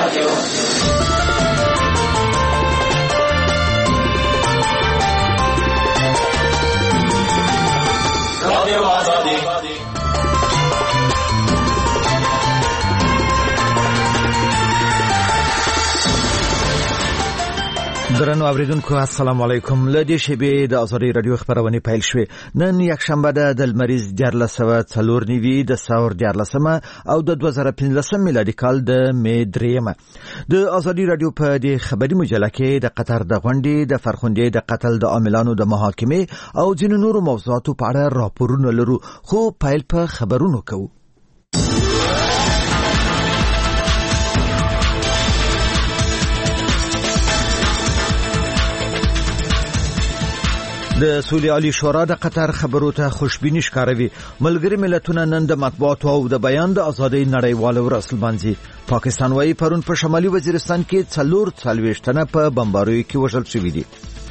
درنو اوریدونکو السلام علیکم. لدی شبې د آزادی رادیو خبرونه پیل شوه. نن یک شنبه ده د لمریز 1404 د ساور 14 او د 2015 میلادي کال د می 3 د آزادی رادیو په د خبري مجله کې د قطر د غونډې د فرخندې د قتل د عاملانو د محاکمه او ځینو نورو موضوعاتو په اړه راپورونه لرو، خو پیل په خبرونو کوو. د سولې عالی شورا د قطر خبرو ته خوشبیني ښکاروي. ملګری ملتونه نن د مطبوعاتو او د بیان د ازادۍ نړیواله ورځ لمانځي. پاکستان وايي پرون په شمالي وزیرستان کې 44 تنه په بمباریو کې وژل شوي دي.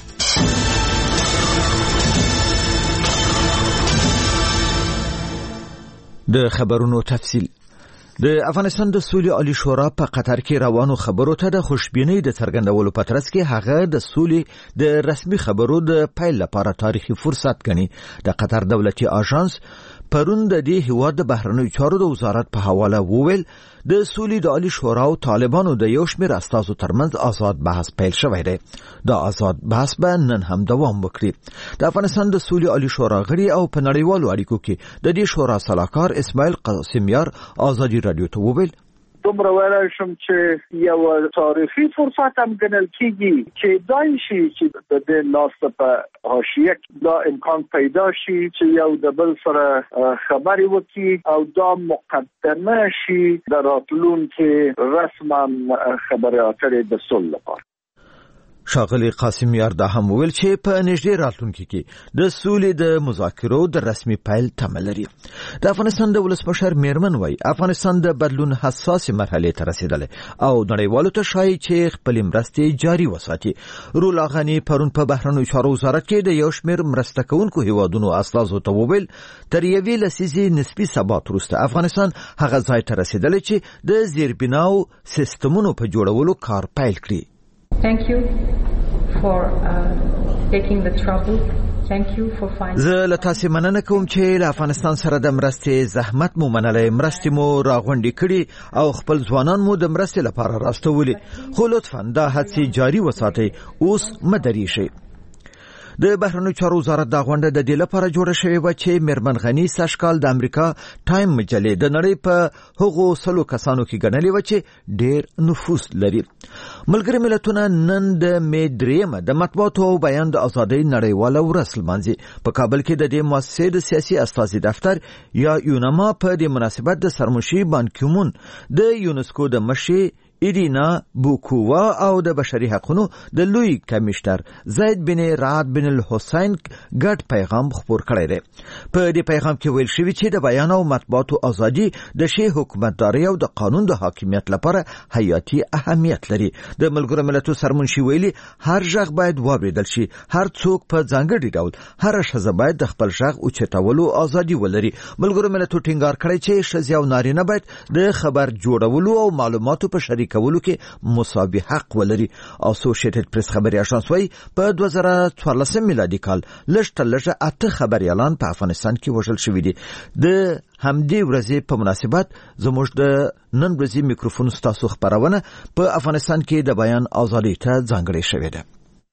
د خبرونو تفصیل. د افغانستان د سولې عالی شورا په قطر کې روانو خبرو ته د خوشبینۍ د څرګندولو په ترڅ کې هغه د سولې د رسمي خبرو د پیل لپاره تاریخي فرصت ګڼي. د قطر دولتي آژانس پرون د دې هیواد د بهرنیو چارو د وزارت په حواله وویل د سولې د عالی شورا او طالبانو د یو شمېر استازو ترمنځ آزاد بحث پیل شوی دی. دا آزاد بحث به نن هم دوام وکړي. د افغانستان د سولې عالی شورا غړي او په نړیوالو اړیکو کې د دې شورا سلاکار اسماعیل قاسمیار آزادی رادیو ته وویل دومره ویلای شم چې یو تاریخي فرصت هم ګڼل کېږي چې دای شي چې د دې ناسته په حاشیه دا امکان پیدا شي چې یو د بل سره خبرې وکړي او دا مقدمه شي د راتلونکي رسما خبرې اترې د صلح لپاره. ښاغلي قاسمیار دا هم ویل چې په نږدې راتلونکي کې د سولې د مذاکرو د رسمي پیل تمه لري. د افغانستان د ولسمشر میرمن وايي افغانستان د بدلون حساسې مرحلې ته رسیدلی او نړیوالو ته ښایي چې خپلې مرستې جاري وساتي. رولا غني پرون په بهرنیو چارو وزارت کې د یو شمېر مرسته کوونکو هیوادونو استازو ته وویل تر یوې لسیزې نسبي ثبات وروسته افغانستان هغه ځای ته رسیدلی چې د زیربناو سیستمونو په جوړولو کار پیل کړي. Thank you for taking the trouble. Thank you for finding. زه له تاسو مننه کوم چې له افغانستان سره د مرستې زحمت مو منلای، مرستې مو راغونډې کړي او خپل ځوانان مو د مرستې لپاره راستولي. خو لطفاً دا هڅې جاري وساتئ، اوس مدري شي. د بهرنیو چارو وزارت دا غونډه د دې لپاره جوړه شوې و چې میرمن غني سږکال د امریکا ټایم مجلې د نړۍ په هغو 100 کسانو کې ګڼلې و چې ډېر نفوذ لري. ملګری ملتونه نن د می 3 د مطبوعاتو او بیان د ازادۍ نړیواله ورځ لمانځي. په کابل کې د دې مؤسسې د سیاسي استازي دفتر یا یونما په دې مناسبت د سرمشي بان کیمون د یونسکو د مشر ایرینا بوکووا او د بشري حقوقو د لوی کمشنر زید بن رعد بن الحسین ګډ پیغام خپور کړی دی. په دې پیغام کې ویل شوی چې د بیان او مطبوعاتو ازادي د شی حکومتداري او د قانون د حاکمیت لپاره حیاتي اهمیت لري. د ملګرو ملتونو سرمنشي ویلي هر ژغ باید واوریدل شي، هر څوک په ځانګړي ډول هر ښځه باید د خپل ژغ اوچتولو ازادي ولري. ملګرو ملتونو ټینګار کړی چې ښځې او نارینه باید د خبر جوړولو او معلوماتو په شریک کولو کې مساوي حق ولري. اسوسییټډ پریس خبري اژانس وايي په 2014 میلادي کال لږ 8 خبريالان په افغانستان کې وژل شوي دي. د همدې ورځې په مناسبت زموږ د نن ورځې میکروفون ستاسو خبرونه په افغانستان کې د بیان ازادۍ ته ځانګړې شوې ده.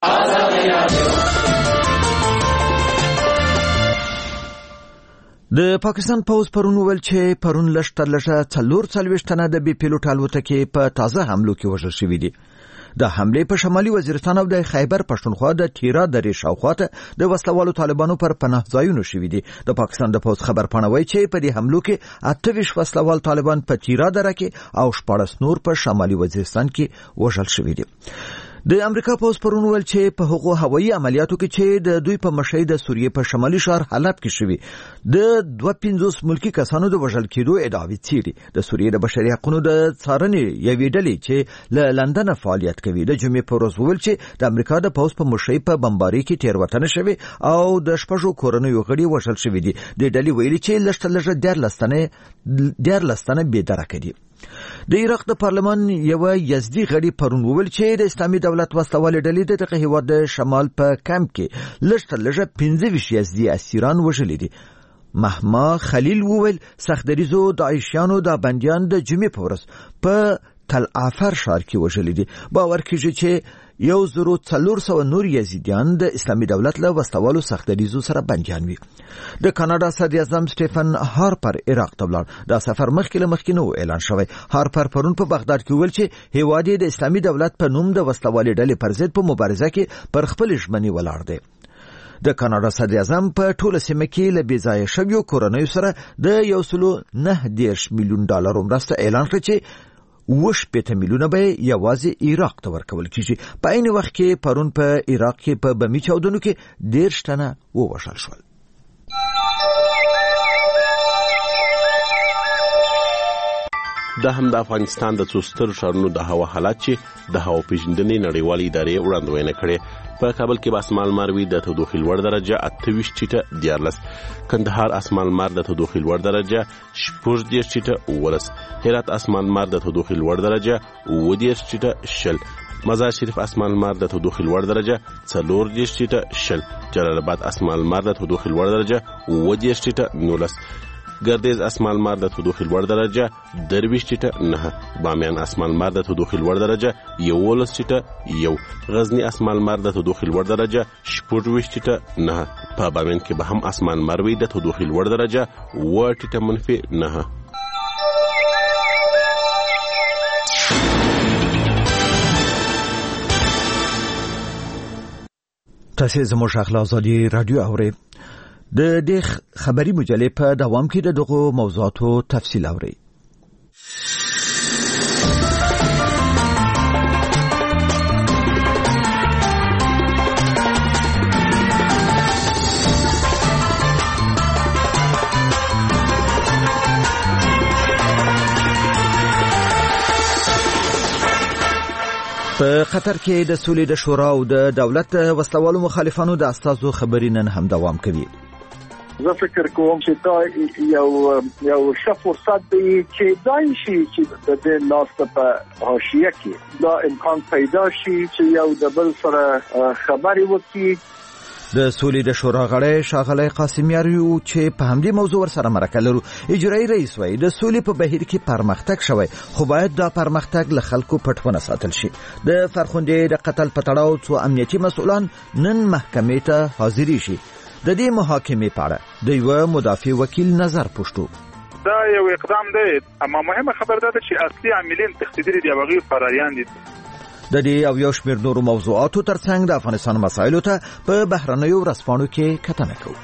د پاکستان پوز پرون ویل چې پرون لږ 44 تنه د بي پیلوټ الوتکې په تازه حملو کې وژل شوي دي. د حمله په شمالي وزیرستان او د خیبر پښتونخوا د تیرا درې شاوخواته د وسلوالو طالبانو پر پناه ځایونو شوي دي. د پاکستان د پوز خبر پاڼوي چې په دې حملو کې 28 وسلوال طالبان په تیرا دره کې او 14 نور په شمالي وزیرستان کې وژل شوي دي. د امریکا پوز پرون ویل چې په هغو هوایي عملیاتو کې چې د دوی په مشرۍ د سوریې په شمالي ښار حلب کې شوي د 250 ملکی کسانو د وژل کېدو ادعاوې څېړي. د سوریې د بشري حقوقو د څارنې یوې ډلې چې له لندن فعالیت کوي د جمعې په ورځ ویل چې د امریکا د پوز په مشرۍ په بمبارۍ کې تېروتنه شوې او د شپږو کورنیو غړي وژل شوي دي. د ډلې ویلي چې لږ 14 تنه بې درکه دي. د عراق د پارلمان یو یزدي غړي پرون وویل چې د اسلامي دولت وسلوالې ډلې د دغه هیواد د شمال په کمپ کې لږ تر لږه 15 یزدي اسیران وژلي دي. مهما خلیل وویل سختدریزو داعشیانو د بندیان د جمعې په ورځ په تل عفر ښار کې وژلي دي. باور کیږي چې 1400 نور یزیدیان د اسلامي دولت له وسلوالو سختدریزو سره بندیان وي. د کاناډا صدر اعظم سټیفن هارپر عراق ته ولاړ. دا سفر مخکې نو اعلان شوی. هارپر پرون په بغداد کې ویل چې هیواد د اسلامي دولت په نوم د وسلوالې ډلې پر ضد په مبارزه کې پر خپل ژمنې ولاړ دی. د کاناډا صدر اعظم په ټوله سیمه کې له بېځایه شویو کورنیو سره د 1.9 میلیون ډالر مرسته اعلان کړ چې 8 میلیونه به یوازې عراق ته ورکول کیږي. په عین وخت کې پرون په عراق کې په بمي چاودنو کې 10 تنه ووژل شول. دا هم د افغانستان د څو سترو ښارونو د هوا حالات چې د هوا پیژندنې نړیوالې ادارې وړاندوینه کړې. په کابل کې به اسمان لمر وي د تودوخې لوړ درجه 28 ټیټه 14. کندهار اسمان لمر د تودوخې لوړ درجه 14 ټیټه 19. هرات اسمان لمر د تودوخې لوړ درجه 20 ټیټه 20. مزار شریف اسمان لمر د تودوخې لوړ درجه 40 ټیټه 20. جلال آباد اسمان لمر د تودوخې لوړ درجه 20 ټیټه 19. گردیز اسمان لمر د تودوخې لوړ درجه 23 ټیټه 9. بامیان اسمان لمر د تودوخې لوړ درجه 11 ټیټه 1. غزنی اسمان لمر د تودوخې لوړ درجه 14 ټیټه 9. په بامیان کې به هم اسمان لمر وي د تودوخې لوړ درجه 8 ټیټه -9. تاسو زموږ اخلاق آزادي رادیو اورئ. د دې خبري مجلې په دوام کې د دغه موضوعاتو تفصیل اورئ. په قطر کې د سولې د شورا او د دولت وسلوالو مخالفانو د استازو خبري نن هم دوام کوي. زه فکر کوم چې دا یو ښه فرصت دی چې دای شي چې د دې ناسته په حاشیه کې دا امکان پیدا شي چې یو د بل سره خبري وکړي. د سولې د شورا غړی ښاغلی قاسمیاریو چې په همدې موضوع سره مرکه لرو اجرایي رئیس وایي د سولې په بهیر کې پرمختګ شوی خو باید دا پرمختګ له خلکو پټونه ساتل شي. د فرخندې د قتل په تړاو څو امنیتي مسؤلان نن محکمې ته حاضرې شي. د دې محاکمې په اړه د یو مدافع وکیل نظر پوښتو. دا یو اقدام دی اما مهمه خبر ده چې اصلي عاملین تخدیري دی هغه فراریان دي. د دې او یو شمېر نورو موضوعاتو ترڅنګ د افغانستان مسایلو ته په بهرنیو ورځپاڼو کې کتنه کوو.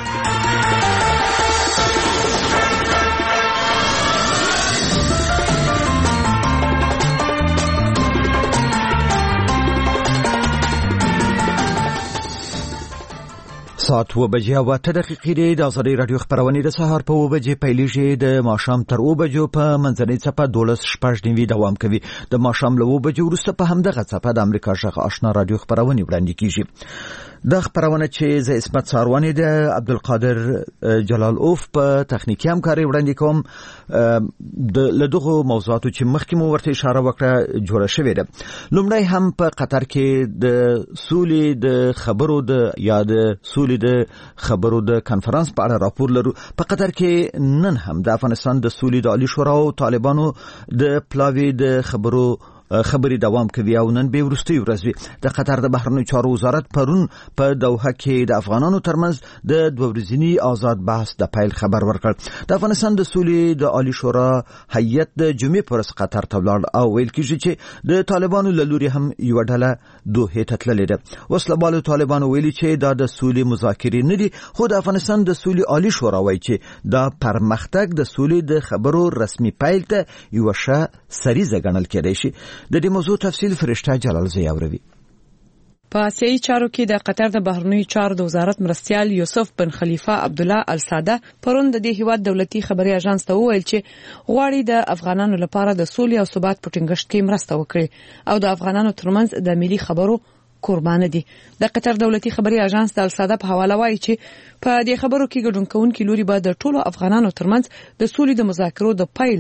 ساعت 2:08 د آزادۍ رادیو خبرونه د سهار په 2 پیلېږي. د ماښام تر 2 په منځنۍ څپه 12:09 دوام کوي. د ماښام له 2 وروسته په همدغه څپه د امریکا ژغ آشنا رادیو خبرونه وړاندې کیږي. د خبرونه چې ز اسمت ساروانی د عبدالقادر جلال اوف په تخنیکی همکاري وړاندې کوم. د لدغه موضوعاتو چې مخکې مو ورته اشاره وکړه جوړه شوې ده. لومړی هم په قطر کې د سولې د خبرو د یا د سولې د خبرو د کانفرنس په اړه راپور لرو. په قطر کې نن هم د افغانستان د سولې د عالی شورا او طالبانو د پلاوی د خبري دوام کوي او نن به ورستي ورځ وي. د قطر د بهرنیو چارو وزارت پرون په دوحه کې د افغانانو ترمنځ د دوه ورځني آزاد بحث د پیل خبر ورکړ. د افغانستان د سولې د عالی شورا هیئت د جمعې پر ورځ قطر ته ولاړ او ویل کیږي چې د طالبانو له لوري هم یو ډله دوحه ته تللې ده. وسلهبالو طالبانو ویلي چې دا د سولې مذاکرې نه دي خو د افغانستان د سولې عالی شورا وایي چې دا پرمختګ د سولې د خبرو رسمي پیل ته یو ښه سریزه ګڼل کېدای شي. د دې موضوع تفصیل فرشته جلال زیاوروي. په آسیایي چارو کې د قطر د بهرنیو چارو د وزارت مرستیال یوسف بن خلیفه عبدالله الساده پرون د دې هیواد دولتي خبري اژانس ته وویل چې غواړي د افغانانو لپاره د سولې او ثبات په ټینګښت کې مرسته وکړي او د افغانانو ترمنځ د ملي خبرو قربان دي. د قطر دولتي خبري اژانس د الساده په حواله وایي چې په دې خبرو کې ګډون کوونکي لوري به د ټولو افغانانو ترمنځ د سولې د مذاکرو د پیل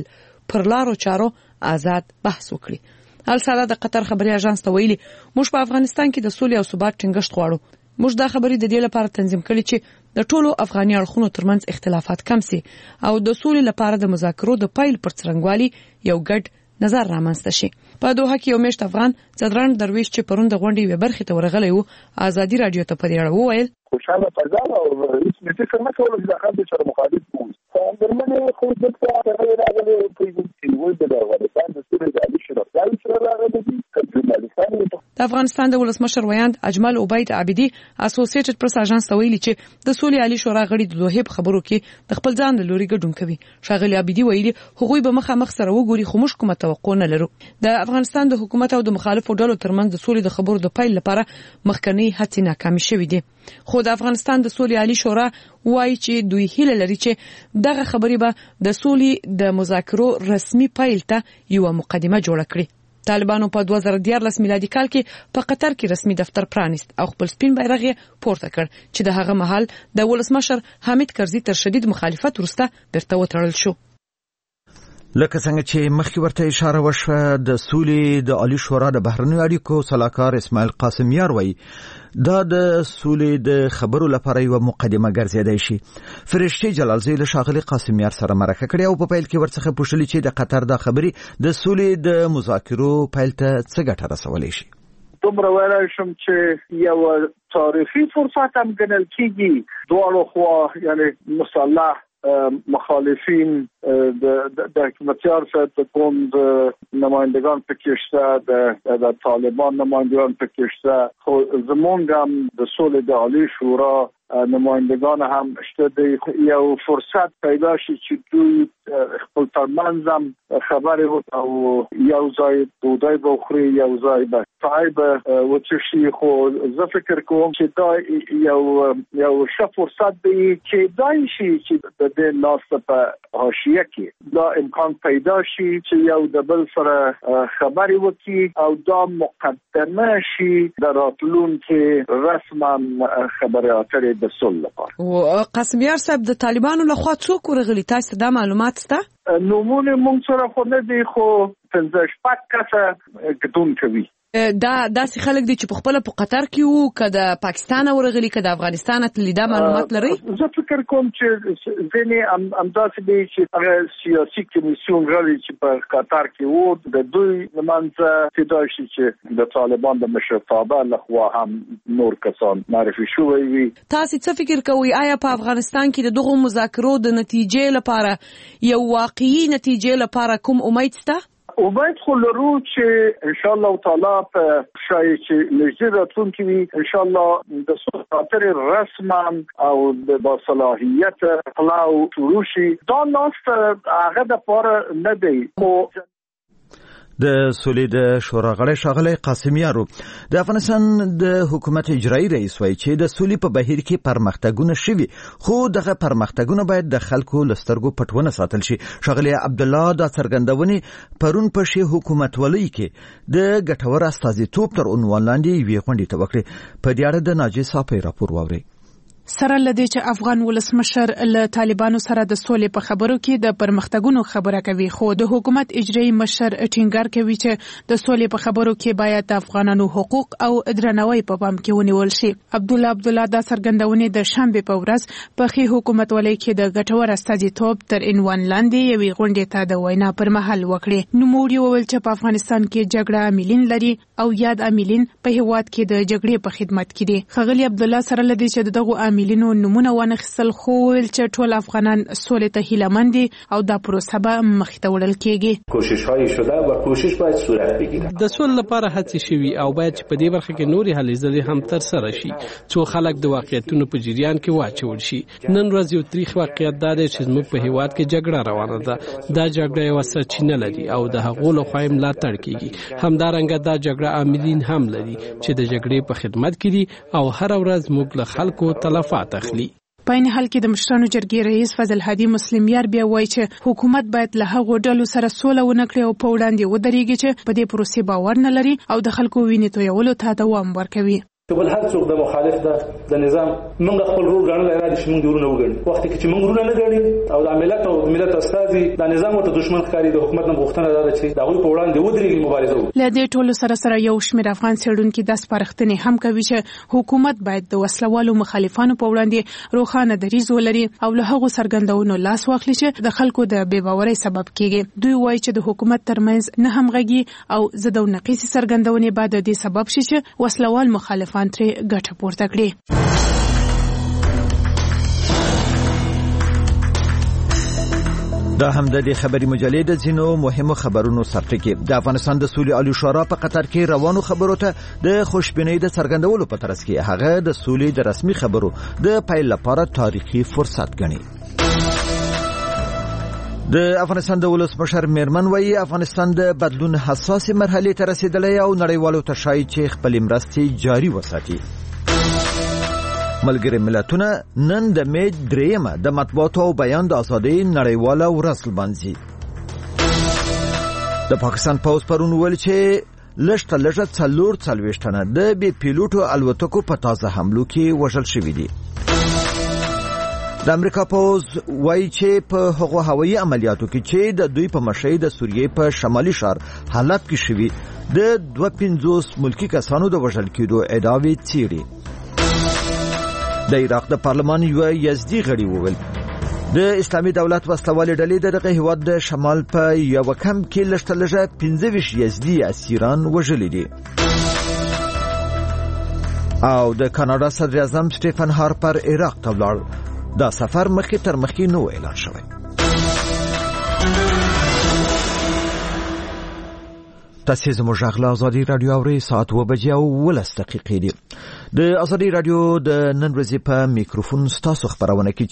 پر لارو چارو آزاد بحث وکړي. الساده د قطر خبري اژانس ته ویلي موږ په افغانستان کې د سولې او ثبات ټینګښت غواړو. موږ دا خبرې د دې لپاره تنظیم کړې چې د ټولو افغاني اړخونو ترمنځ اختلافات کم سي او د سولې لپاره د مذاکرو د پیل پر څرنګوالي یو ګډ نظر رامنځته شي. په دوحه کې یو میاشت افغان صدران درویش چې پرون د غونډې یوه برخې ته ورغلی و ازادي رادیو ته په دې اړه وویل خوشحاله فضا او هیڅ فکر نه کول چې د خلکو سره مخالف وو. درمنې خو د څه راغلي په ویل د افغانستان د سولې د عالی شورا راغلي د افغانستان د ولسمشر ویاند اجمل عبید عابدی اسوسییټډ پریس اژانس ته ویلي چې د سولې عالی شورا غړي د دوحه په خبرو کې د خپل ځان د لوري ګډون کوي. ښاغلي عابدی ویلي هغوی به مخامخ سره وګوري خو موږ کومه توقع نه لرو. د افغانستان د حکومت او د مخالفو ډلو ترمنځ د سولې د خبرو د پیل لپاره مخکنی هڅې ناکامې شوې دي. خو د افغانستان د سولې عالی شورا وایي چې دوی هیله لري چې دغه خبرې به د سولې د مذاکرو رسمي پیل ته یو مقدمه جوړه کړي. طالبانو په 2014 میلادي کال کې په قطر کې رسمي دفتر پرانیست او خپل سپین بیرغ یې پورته کړ چې د هغه مهال د ولسمشر حامد کرزي تر شدید مخالفت وروسته بیرته وتړل شو. لکه څنګه چې مخکې ورته اشاره وشوه د سولې د عالی شورا د بهرنیو اړیکو سلاکار اسماعیل قاسمیار وایي دا د سولې د خبرو لپاره یو مقدمه ګرځیدای شي. فرشتي جلالزی له ښاغلي قاسمیار سره مرکه کړې او په پیل کې ورڅخه پوښتنه چې د قطر د خبرې د سولې د مذاکرو پیل ته څه ګټه رسولای شي. دومره ویلای شم چې یو تاریخي فرصت هم ګڼل کېږي. دواړو خوا یعنی مسلح مخالفین د حکومتیار سره کوم نمایندگان پکې شته د طالبان نمایندگان پکې شته خو زمونږ هم د سولې د عالی شورا نمایندگان هم شته د یو فرصت پیدا شي چې دوی خپل ترمنځ هم خبرې وکړي او یو ځای ډوډۍ بخوري یو ځای به چای به وڅښي. خو زه فکر کوم چې دا یو ښه فرصت دی چې دای شي چې د ناسته په حاشیه کې دا امکان پیدا شي چې یو د بل سره خبرې وکړي او دا مقدمه شي د راتلونکي رسما خبرې اترې د صلح لپاره. او قاسمیار صاحب د طالبانو لخوا څوک ورغلي تاسو دا معلومات سته؟ نومونه مونږ سره خو نه دي خو 15 کسه ګډون کوي. دا سې خلک دي چې په خپل په قطر کې وو کده پاکستان ورغلي کده افغانستان ته لیدا معلومات لري. زه فکر کوم چې ځینې امداسې دي چې هغه سیاسي کمیسیون غړي چې په قطر کې وو د دوی منځ پیدا شي چې د طالبان د مشرتابه لخوا هم نور کسان معرفي شوي وي. تاسو څه فکر کوئ آیا په افغانستان کې د دغه مذاکرو د نتیجې لپاره یو واقعي نتیجې لپاره کوم امید شته؟ امید خو لرو چې ان شاء الله تعالی په شای چې لږه راتلونکي وي ان شاء الله د سولې رسما او د باصلاحیت خلاو شروع دا ناست هغه د پاره نه دی. خو د سولې د شورا غړی ښاغلی قاسمیار د افغانستان د حکومت اجرایی رئیس وایي چې د سولې په بهیر کې پرمختګونه شوي خو دغه پرمختګونه باید د خلکو له سترګو پټونه ساتل شي. ښاغلی عبدالله دا څرګندونې پرون په شی حکومتولۍ کې د ګټور استازیتوب تر عنوان لاندې یوې غونډې ته وکړې. په دې اړه د ناجیه صافی راپور واورئ. سره لدې چې افغان ولسمشر له طالبانو سره د سولې په خبرو کې د پرمختګونو خبره کوي خو د حکومت اجرایی مشر ټینګار کوي چې د سولې په خبرو کې باید د افغانانو حقوق او درناوی په پام کې ونیول شي. عبدالله دا څرګندونې د شنبه په ورځ په خي حکومت ولې کې د ګټور استازیتوب تر عنوان لاندې یوې غونډې ته د وینا پر مهال وکړي. نوموړي وویل چې په افغانستان کې جګړه عاملین لري او یاد عاملین په هیواد کې د جګړې په خدمت کې دي. ښاغلي عبدالله سره لدې چې دغه عاملینو نمونه وانخیستل خو ویل چې ټول افغانان سولې ته هیلهمند دي او دا پروسه به مخې ته وړل کېږي. کوشش‌های شده و کوشش باید صورت بگیره. د سولې لپاره هڅې شوي او باید چې په دې برخه کې نورې هلې ځلې هم ترسره شي څو خلک د واقعیتونو په جریان کې واچول شي. نن ورځ یو تاریخ واقعیت دا دی چې زموږ په هیواد کې جګړه روانه ده. دا جګړه یو سرچینه لري او د هغو لخوا یې ملاتړ کېږي. همدارنګه دا جګړه عاملین هم لري چې د جګړې په خدمت کې دي او هر ورځ موږ له خلکو تلفات اخلي. په این حال کې د مشرانو جرګې رئیس فضل هادي مسلمیار بیا وایي چې حکومت باید له هغو ډلو سره سوله ونه کړي او په وړاندې ودرېږي چې په دې پروسې باور نه لري او د خلکو وینې تویولو ته دوام ورکوي. بل هر څوک د مخالف د نظام موږ خپل رول غنل را دي چې موږ ورونه وګڼو وخت کې چې موږ ورونه نه غړي او د ملت او ملت استادي د نظام ته دشمن ښکاری د حکومت نه غوښتنه ده چې دا غوي په وړاندې ودرېږي مبارزه وکړي. لدې ټولو سره یو شمېر افغان څېړونکو د سپارښتنې هم کوي چې حکومت باید د وسلوالو مخالفانو په وړاندې روښانه دریځ ولري او له هغو څرګندونو لاس واخلي چې د خلکو د بې باورۍ سبب کیږي. دوی وایي چې د حکومت ترمنځ نه همغږي او ضد او نقیص څرګندونې بعد د سبب شي چې وسلوال مخالفان ترې ګټه پورته کړي. دا هم د دې خبري مجلې د ځینو مهمو خبرونو سرټکی. د افغانستان د سولې عالی شورا په قطر کې روانو خبرو ته د خوشبینۍ د څرګندولو په ترڅ کې هغه د سولې د رسمي خبرو د پیل لپاره تاریخي فرصت ګڼي. د افغانستان د ولسمشر میرمن وایي افغانستان د بدلون حساسه مرحله ته رسیدلی او نړیوالو ته شایي چې خپل مرستې جاري وساتي. ملګری ملتونه نن د می 3 د مطبوعاتو او بیان د ازادۍ نړیواله ورځ لمانځي. د پاکستان پوځ پرون ویل چې لږه 44 تنه د بي پیلوټو الوتکو په تازه حملو کې وژل شوي دي. د امریکا پوځ وایي چې په هغو هوایي عملیاتو کې چې د دوی په مشرۍ د سوریې په شمالي ښار حلب کې شوي د 250 ملکی کسانو د وژل کېدو ادعاوې څېړي. د عراق د پارلمان یو یزدي غړي وویل د اسلامي دولت وسلوالې ډلې دغه هیواد د شمال په یو کم کې لږه 15 یزدي اسیران وژلي دي. او د کاناډا صدر اعظم سټیفن هارپر عراق ته ولاړ. دا سفر مخکې تر مخکې نو اعلان شوی. تاسو زموږ غلا ازادي رادیو اوري ساعت 2:10 دي. د ازادي رادیو د نن ورځې په میکروفون ستاسو خبرونه کې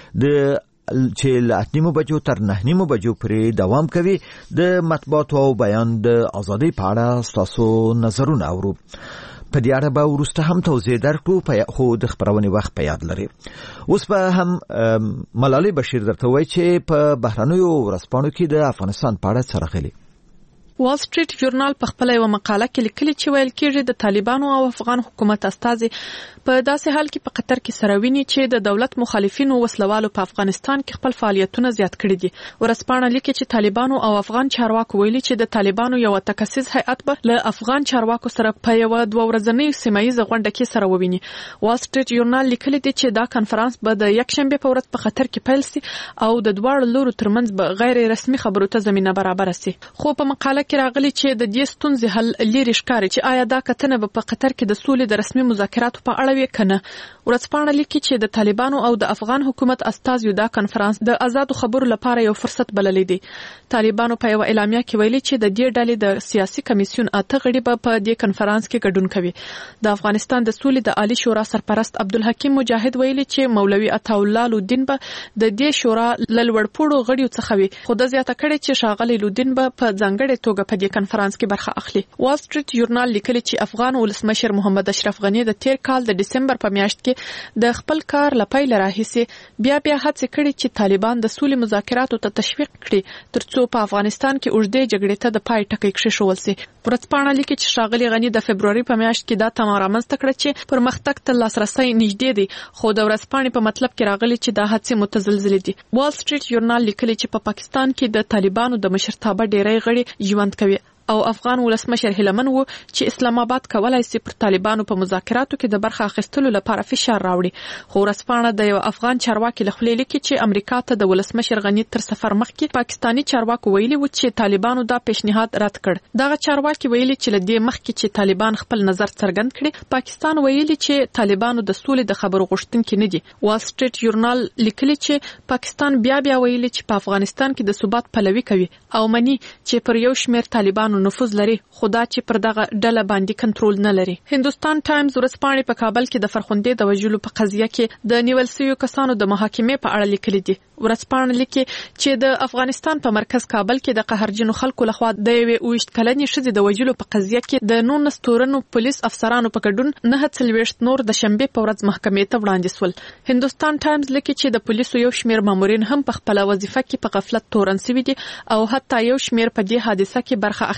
چې له 8:30 بجو تر 9:30 بجو پورې دوام کوي د مطبوعاتو او بیان د ازادۍ په اړه ستاسو نظرونه اورو. په دې اړه به وروسته هم توضیح درکړو خو د خبرونې وخت په یاد لري. اوس به هم ملالۍ بشیر درته وایي چې په بهرنیو ورځپاڼو کې د افغانستان په اړه څه راغلي. وال سټریټ ژورنال په خپل یو مقاله کې لیکلي چې ویل کېږي د طالبانو او افغان حکومت استازي په داسې حال کې په قطر کې سره ویني چې د دولت مخالفینو وسلوالو په افغانستان کې خپل فعالیتونه زیات کړي دي. ورځپاڼه لیکي چې طالبانو او افغان چارواکو ویلي چې د طالبانو یو تکسیز هیئت به له افغان چارواکو سره په یو 2 ورځنۍ سیمایي غونډه کې سره وویني. وال سټریټ ژورنال لیکلي دی چې دا کنفرانس به د یکشنبه په ورځ په قطر کې پیل شي او د دواړو لورو ترمنځ به غیر رسمي خبرو ته زمينه برابر شي. خو په مقاله کې راغلي چې د دې ستونزې حل لري ښکاري چې آیا دا کتنه به په قطر کې د سولې د رسمي مذاکراتو په اړه وي کنه. ورځپاڼه لیکي چې د طالبانو او د افغان حکومت استازیو دا کنفرانس د آزادو خبرو لپاره یو فرصت بللی دی. طالبانو په یو اعلامیه کې ویلي چې د دې ډلې د سیاسي کمیسیون 8 غړي به په دې کنفرانس کې ګډون کوي. د افغانستان د سولې د عالی شورا سرپرست عبدالحکیم مجاهد ویلي چې مولوي عطاالله لودین به د دې شورا لړوړپوړو غړیو څخه وي. خو د زیاته کړي چې شاغلي لودین به په ځانګړې توګه په دې کنفرانس کې برخه اخلي. وال سټریټ ژورنال لیکلي چې افغان ولسمشر محمد اشرف غنی د تیر کال د دسمبر په میاشت کې د خپل کار لپاره راهیسي بیا هڅه کړې چې طالبان د سولې مذاکراتو ته تشویق کړي ترڅو په افغانستان کې اوږدې جګړې ته د پای ټکی کېښول شي. ورځپاڼه لیکي چې شاغلي غنی د فبرवरी په میاشت کې دا تمام رامنځته کړ چې پرمختګ ته لاسرسي نږدې دی خو د ورځپاڼې په مطلب کې راغلي چې دا هڅې متزلزل دي. وال سټریټ ژورنال لیکلي چې په پاکستان کې د طالبانو د مشرتابه ډېری غړي ژوند کوي او افغان ولسمشر هیلمن وو چې اسلام آباد کولای شي پر طالبانو په مذاکراتو کې د برخه اخیستلو لپاره فشار راوړي. خو ورځپاڼه د یو افغان چارواکي له خولې لیکي چې امریکا ته د ولسمشر غنی تر سفر مخکې پاکستانی چارواکو ویلي و چې طالبانو دا پیشنهاد رد کړ. دغه چارواکي ویلي چې لدې مخکې چې طالبان خپل نظر څرګند کړي پاکستان ویلي چې طالبانو د سولې د خبرو غوښتونکي نه دي. وال سټریټ ژورنال لیکلي چې پاکستان بیا ویلي چې په افغانستان کې د ثبات پلوي کوي او مني چې پر یو شمېر طالبان نفوذ لري خدا چې پر دغه ډله باندې کنټرول نه لري. هندوستان ټایمز ورځپاڼې په کابل کې د فرخندې د وژلو په قضیه کې د نیول شویو کسانو د محاکمې په اړه لیکلي دي. ورځپاڼه لیکي چې د افغانستان په مرکز کابل کې د قهرجنو خلکو لخوا د یوې 28 کلنې ښځې د وژلو په قضیه کې د 19 تورنو پولیس افسرانو په ګډون 49 نور د شنبه په ورځ محکمې ته وړاندې شول. هندوستان ټایمز لیکي چې د پولیسو یو شمېر مامورین هم په خپل وظیفه کې په غفلت تورن شوي دي او حتی یو شمېر په دې حادثه کې برخه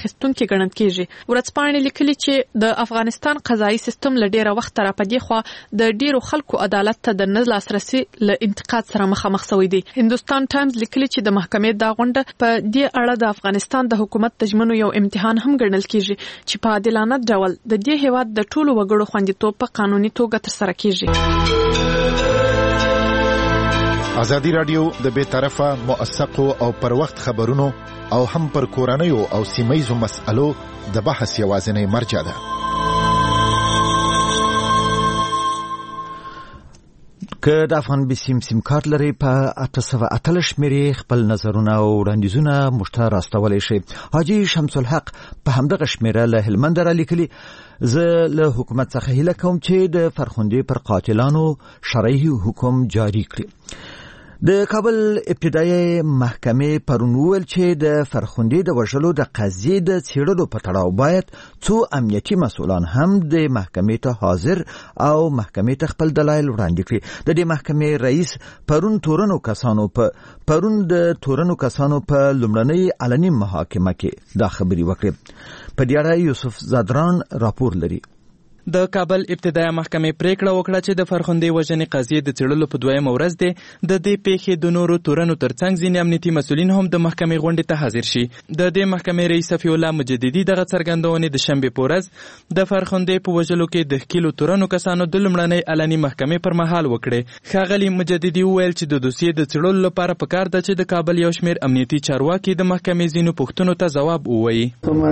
اخیستونکو ګڼل کیږي. ورځپاڼې لیکلي چې د افغانستان قضایي سیستم له ډیره وخت را پدې خو د ډیرو خلکو عدالت ته د نه لاسرسي له انتقاد سره مخامخ شوی دی. هندوستان ټایمز لیکلي چې د محکمې دا غونډه په دې اړه د افغانستان د حکومت د ژمنو یو امتحان هم ګڼل کیږي چې په عادلانه ډول د دې هیواد د ټولو وګړو خوندیتوب په قانوني توګه ترسره کیږي. ازادي رادیو د بې طرفه موثقو او پر وخت خبرونو او هم پر کورنیو او سیمه‌یزو مسألو د بحث یوازینی مرجع ده. که د افغان بسیم سیم کارت لري په 888 شمیرې خپل نظرونه او وړاندیزونه مشته راستولی شي. حاجی شمس الحق په همدغه شمیره له هلمند را لیکلي زه له حکومت څخه هیله کوم چې د فرخندې پر قاتلانو شرعي حکم جاری کړي. د کابل ابتدایي محکمې پرون وویل چې د فرخندې د وژلو د قضیې د څېړلو په تړاو باید څو امنیتي مسؤلان هم د محکمې ته حاضر او محکمې ته خپل دلایل وړاندې کړي. د دې محکمې رئیس پرون د تورنو کسانو په لومړنۍ علني محاکمه کې دا خبرې وکړې. په دې اړه یوسف زادران راپور لري. د کابل ابتدایي محکمې پریکړه وکړه چې د فرخندې وژنې قضیې د څېړلو په دویمه ورځ د دې پیښې د نورو تورنو ترڅنګ ځینې امنیتي مسؤلین هم د محکمې غونډې ته حاضر شي. د دې محکمې رئیس صفی الله مجددي دغه څرګندونې د شنبې په ورځ د فرخندې په وژلو کې د ښکیلو تورنو کسانو د لومړنۍ علني محکمې پر مهال وکړې. ښاغلي مجددي وویل چې د دوسیې د څېړلو لپاره پکار ده چې د کابل یو شمېر امنیتي چارواکي د محکمې ځینو پوښتنو ته ځواب ووایي.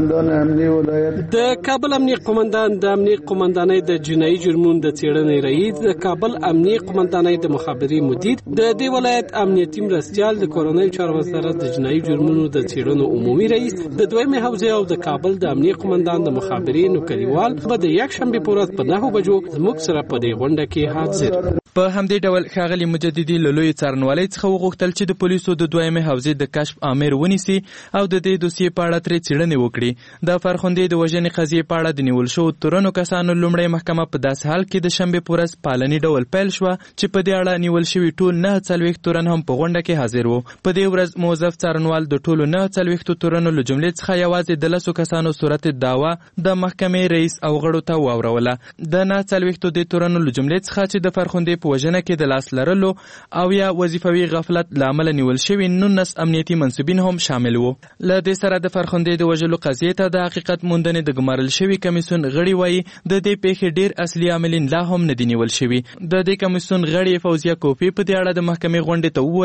د کابل امنیه قومندان د امنیه قومندانۍ د جنایي جرمونو د څېړنې رئیس، د کابل امنیه قومندانۍ د مخابرې مدیر، د دې ولایت امنیتي مرستیال، د کورنیو چارو وزارت د جنایي جرمونو د څېړنو عمومي رئیس، د دویمې حوزې او د کابل د امنیه قومندان د مخابرې نوکریوال به د یک شنبې په ورځ په 9 بجو زموږ سره په دې غونډه کې حاضر. په همدې ډول ښاغلي مجددي له لوی څارنوالۍ څخه وغوښتل چې د پولیسو د دویمې حوزې د کشف آمر ونیسي او د دې دوسیې په اړه ترې څېړنې وکړي. د فرخندې د وژنې قضیې په اړه د نیول شوو تورنو کسانو لومړۍ محکمه په داسې حال کې د شنبې په ورځ په علني ډول پیل شوه چې په دې اړه نیول شوي ټول 49 تورن هم په غونډه کې حاضر وو. په دې ورځ موظف څارنوال د ټولو 49 تورنو له جملې څخه یوازې د 10 کسانو صورت دعوا د محکمې رئیس او غړو ته واوروله. د 49 د تورنو له جملې څخه چې د فرخندې په وژنه کې د لاس لرلو او یا وظیفوي غفلت لامل نیول شوی 19 امنیتي منصبین هم شامل وو. له دې سره د فرخندې د وژلو قضیې ته د حقیقت موندنې د ګمارل شوی کمیسیون غړي وایي د دې پیښې ډیر اصلي عاملین لا هم نه دي نیول شوی. د دې کمیسیون غړي فوزیه کوفی په دې اړه د محکمې غونډې ته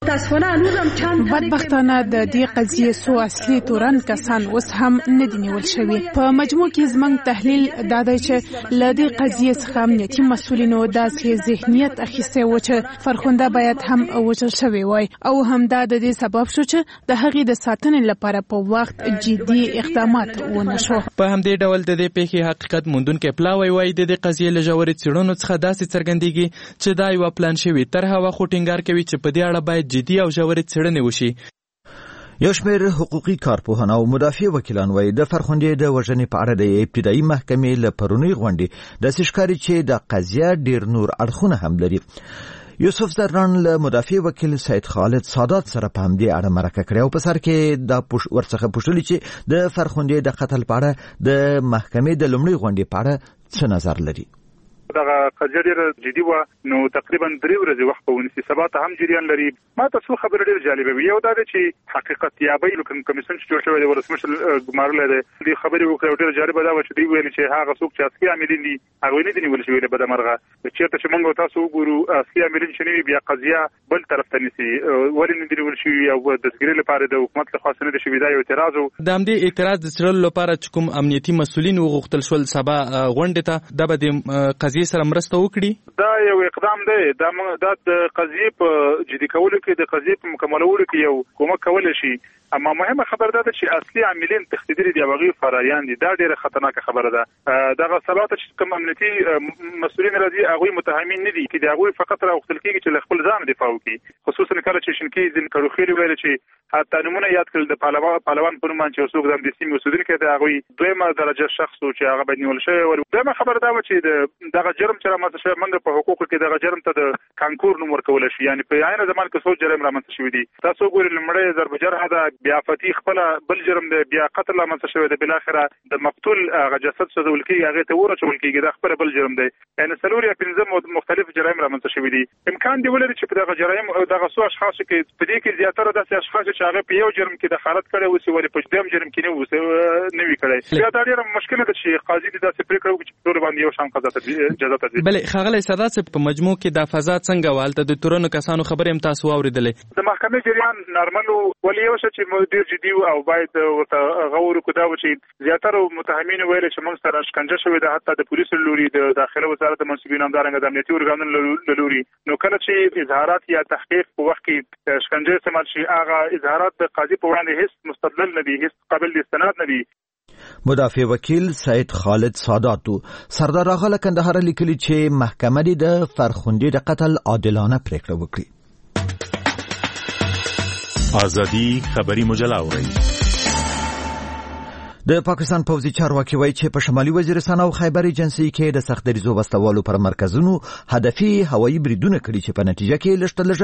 وویل بدبختانه د دې قضیې سو اصلي تورن کسان اوس هم نه دي نیول شوی. په مجموع کې زمنګ تحلیل دا دی چې له دې قضیې څخه امنیتي مسؤلینو داسې ذهنیت اخیسته و چې فرخنده باید هم وژل شوی وای او همدا د دې سبب شو چې د هغې د ساتنې لپاره په وخت جدي اقدامات ونه شو. په همدې ډول د دې پیښې حقیقت موندونکي پلاوی وایي د دې قضیې له ژورې څېړنو څخه داسې څرګندېږي چې دا یوه پلان شوې طرحه وه، خو ټینګار کوي چې په دې اړه باید جدي او ژورې څېړنې وشي. یو شمېر حقوقي کارپوهان او مدافع وکیلان وایي د فرخندې د وژنې په اړه د ابتدایي محکمې له پرونۍ غونډې داسې ښکاري چې د قضیه ډېر نور اړخونه هم لري. یوسف زران له مدافع وکیل سید خالد سادات سره په همدې اړه مرکه کړې او په سر کې دا ورڅخه پوښتلي چې د فرخندې د قتل په اړه د محکمې د لومړۍ غونډې په اړه څه نظر لري. دغه قضیه ډیره جدي وه، نو تقریبا 3 ورځې وخت به ونیسي، سبا ته هم جریان لري. ما ته څو خبرې ډېرې جالبه وي. یو دا دی چې حقیقت یابۍ کمیسیون چې جوړ شوی دی ولسمشر ګمارلی دی، دې خبرې وکړې او ډېره جالبه دا وه چې دوی ویلي چې هغه څوک چې اصلي عاملین دي هغوی نه دي نیول شوي له بدمرغه. چېرته چې موږ تاسو وګورو اصلي عاملین چې نه وي بیا قضیه بل طرف ته نیسي، ولې نه دي نیول شوي او دستګیرۍ لپاره د حکومت لخوا څه نه دي شوي. دا یو اعتراض و. د همدې اعتراض د څېړلو لپاره چې کوم امنیتي مسؤلین وغوښتل شول سبا غونډې ته، دا به د قضیې سره مرسته وکړي. دا یو اقدام دی، دا د قضیې په جدي کولو کې، د قضیې په مکملولو کې یو کومک کولی شي. اما مهمه خبر ده چې اصلي عاملین تښتېدلي دي او هغوی فراريان دي. دا ډېره خطرناکه خبره ده. دغه سبا ته چې کوم امنیتي مسؤلین راځي هغوی متهمین نه دي، چې د هغوی فقط راوختل کېږي چې له خپل ځان دفاع وکړي. خصوصا کله چې شینکي ځینې کړوخېلي ویل چې حتی نومونه یاد کړل د پهلوان په نوم باندې چې څوک د همدې سیمې اوسېدونکی دی، هغوی دویمه درجه شخص و چې هغه باید نیول شوی و. دویمه خبره دا وه چې دغه جرم چې رامنځته شوی، موږ په حقوقو کې دغه جرم ته د کانکور نوم ورکولی شي. یعنې په عین زمان کې څو جرم رامنځته شوي دي. تاسو وګورئ، لومړی ضرب جرحه ده، بیا فتح خپل بل جرم دی بیا قتل لامل شوی دی بل اخره د مقتول هغه جسد سودول کیږي هغه ته ورچول کیږي د خپل بل جرم دی یعنی څلور یا پنځه مختلف جرایم رامنځته شوي دي امکان دی ولري چې په دغه جرایم او دغه څو اشخاص کې په دې کې زیاتره داسې اشخاص چې هغه په یو جرم کې دخالت کړي او سی ولې په دیم جرم کې نه وي کړی بیا دا ډیره مشکله ده چې قاضي دې داسې پریکړه وکړي چې ټول باندې یو شان قضا ته اجازه تدوي بلې خغلی سادات په مجموع کې د فضا څنګه والته د تورنو کسانو خبرې هم تاسو واوریدلې د محکمې جریان نارمل ولې یو چې ډیر جدي او باید ورته غور وکړو چې زیاتره متهمین ویل چې موږ سره شکنجه شوې ده حتی د پولیسو لوري د داخله وزارت د منصبینو همدارنګه د امنیتي ارګانونو لوري نو کله چې اظهارات یا تحقیق په وخت کې شکنجه استعمال شي هغه اظهارات د قاضي په وړاندې هیڅ مستدل نه دي هیڅ قابل استناد نه دي مدافع وکیل سید خالد ساداتو سردار اغا کندهار لیکلي چې محکمه د فرخندي د قتل عادلانه پریکړه وکړي. ازادي خبري مجله اوري. د پاکستان پوځي چارواکي وایي چې په شمالي وزیرستان او خیبر ایجنسي کې د سخت دریزو وسلوالو پر مرکزونو هدفي هوایي بریدونه کړي چې په نتیجه کې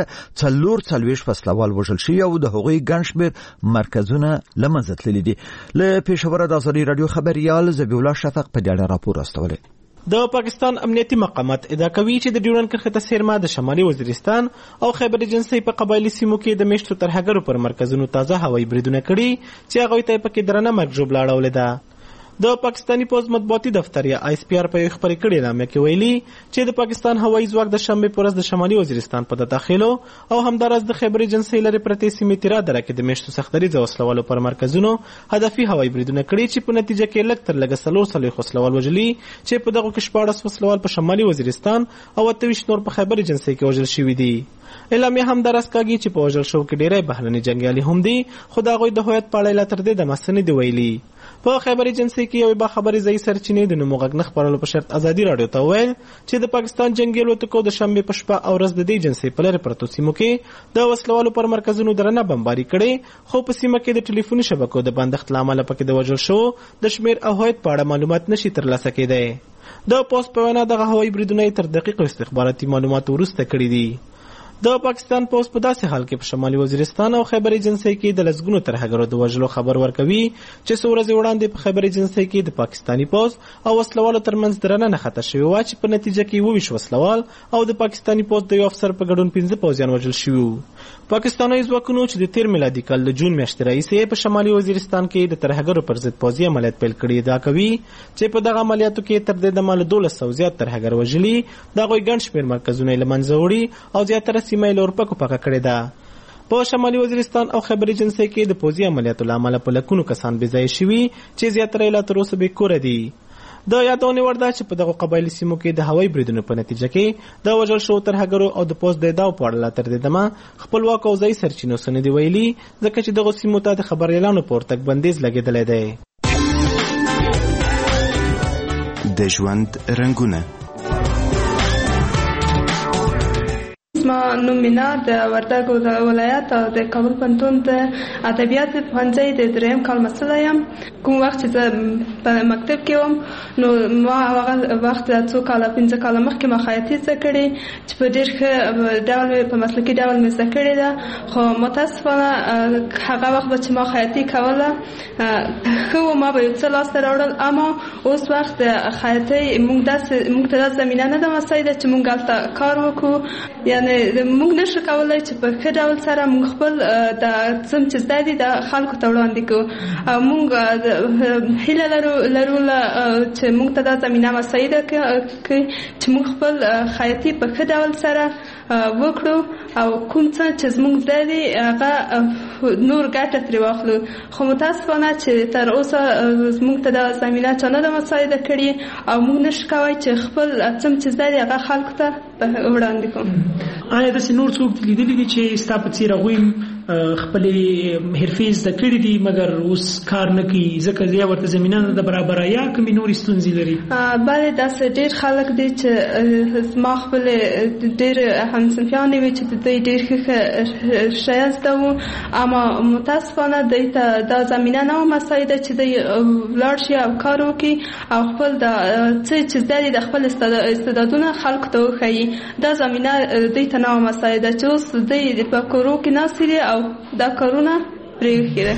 لږ 44 وسلوال وژل شوي او د هغوی ګڼ شمېر مرکزونه له منځه تللي دي. له پېښوره د ازادي راډیو خبریال ذبیح الله شفق په دې اړه راپور استولی. د پاکستان امنیتي مقامات ادعا کوي چې د ډیورنډ کرښې ته سیرما د شمالي وزیرستان او خیبر ایجنسي په قبایلي سیمو کې د میشتو ترهګرو پر مرکزونو تازه هوایي بریدونه کړي چې هغوی ته پکې درنه مرګ ژوبله اړولې ده. د پاکستانی پوز مطبوعاتي دفتر یا آی اس پی آر په خبري کړي نامه کې ویلي چې د پاکستان هوایي ځواک د شنبه پر ورځ د شمالي وزیرستان په داخلو او همدارس د خیبر ایجنسي لري پرتې سیمې تیرا دره کې د میشتو سختري د وسلوالو پر مرکزونو هدفي هوایي بریدونه کړي چې په نتیجه کې لږ تر لږه 300 وسلوال وژلي چې په دغه کې 14 وسلوال په شمالي وزیرستان او 28 نور په خیبر ایجنسي کې وژل شوي دي. اعلامیه هم درس کاږي چې په وژل شو کې ډېری بهرني جنگیالي هم دي خو د هغوی د هویت په اړه لا تر دې د مسنې دی ویلي. په خیبر ایجنسي کې یو باخبري ځای سرچینې د نومو غږ نه خبرولو په شرط ازادي راډیو ته ویل چې د پاکستان جنگي الوتکو د شنبه په شپه او ورځ د دې ایجنسي په لرې پرتو سیمو کې د وسلوالو پر مرکزونو درنه بمباري کړي خو په سیمه کې د ټلیفوني شبکو د بندښت لامل پکې د وژل شو د شمیر او هویت په اړه معلومات نشي ترلاسه کېدای. د پوسټ په وینا دغه هوایي بریدونه تر دقیق استخباراتي معلومات وروسته کړي دي. د پاکستان پوز په داسې حال کې په شمالي وزیرستان او خیبر ایجنسي کې د لسګونو ترهګرو د وژلو خبر ورکوي چې څو ورځې وړاندې په خیبر ایجنسي کې د پاکستانی پوز او وسلوالو ترمنځ درنه نښته شوې وه چې په نتیجه کې 22 وسلوال او د پاکستانی پوز د یو افسر په ګډون 15 پوځیان وژل شوي وو. پاکستاني ځواکونو چې د 13 میلادي کال د جون میاشتې راهیسې په شمالي وزیرستان کې د ترهګرو پر ضد پوځي عملیات پیل کړي ادعا کوي چې په دغه عملیاتو کې تر دې دمه 1200 زیات ترهګر وژلي د هغوی ګڼ شمېر مرکزونه یې له منځه وړي او زیاتره سیمه یې له اورپکو پاکه کړې ده. په شمالي وزیرستان او خیبر ایجنسي کې د پوځي عملیاتو له امله په لکونو کسان بې ځایه شوي چې زیاتره یې لا تر اوسه بې کوره دي. د یادونې وړ ده چې په دغه قبایلي سیمو کې د هوایي بریدونو په نتیجه کې د وژل شوو ترهګرو او د پوځ د ادعاو په اړه لا تر دې دمه خپلواک او ځایي سرچینو څه نه دي ویلي ځکه چې دغو سیمو ته د خبریالانو په ورتګ بندیز لګېدلی دی. د ژوند رنګونه ما نوم مینا د وردګ ولایت او د کابل پوهنتون د ادبیات پوهنځي د دریم کال محصله یم. کوم وخت چې زه په مکتب کې وم نو ما هغه وخت د 2 کاله 15 کاله مخکې ما خیاطي زده کړې چې په ډېر ښه ډول په مسلکي ډول مې زده کړې ده خو متاسفانه هغه وخت چې ما خیاطي کوله ښه ما به یو څه لاسته راوړل اما اوس وخت خیاطي موږ ته دا زمینه نه ده مساعده چې موږ هلته کار وکړو یعنی موږ نشو کولای چې په ښه ډول سره موږ خپل د څه چې زده دي د خلکو ته وړاندې کړو او موږ هیله لرو چې موږ ته دا زمینه مساعده کړي چې موږ خپل خیاطي په ښه ډول سره وکړو او کوم څه چې زموږ زده دي هغه نور ګټه ترې واخلو خو متاسفانه چې تر اوسه موږ ته دا زمینه چا نه ده مساعده کړې او موږ نشو کولی چې خپل څه چې زده دي هغه خلکو ته وړاندې کړو. آیا داسې نور څوک لیدلي دي چې ستا په څېر هغوی خپلې حرفې زده کړې دي مګر اوس کار نه کوي ځکه یا ورته زمینه نه ده برابره یا کومې نورې ستونزې لري؟ بلې داسې ډېر خلک دي چې زما خپلې ډېر همصنفیان وي چې د دوی ډېر ښه شیان زده وو اما متاسفانه دوی ته دا زمینه نه وه مساعده چې دوی ولاړ شي او کار وکړي او خپل د څه چې زده دي د خپل استعدادونه خلکو ته وښیي. دا زمینه دوی ته نه وه مساعده چې اوس دوی په کورو کې ناستې دي او دا کارونه پرېښې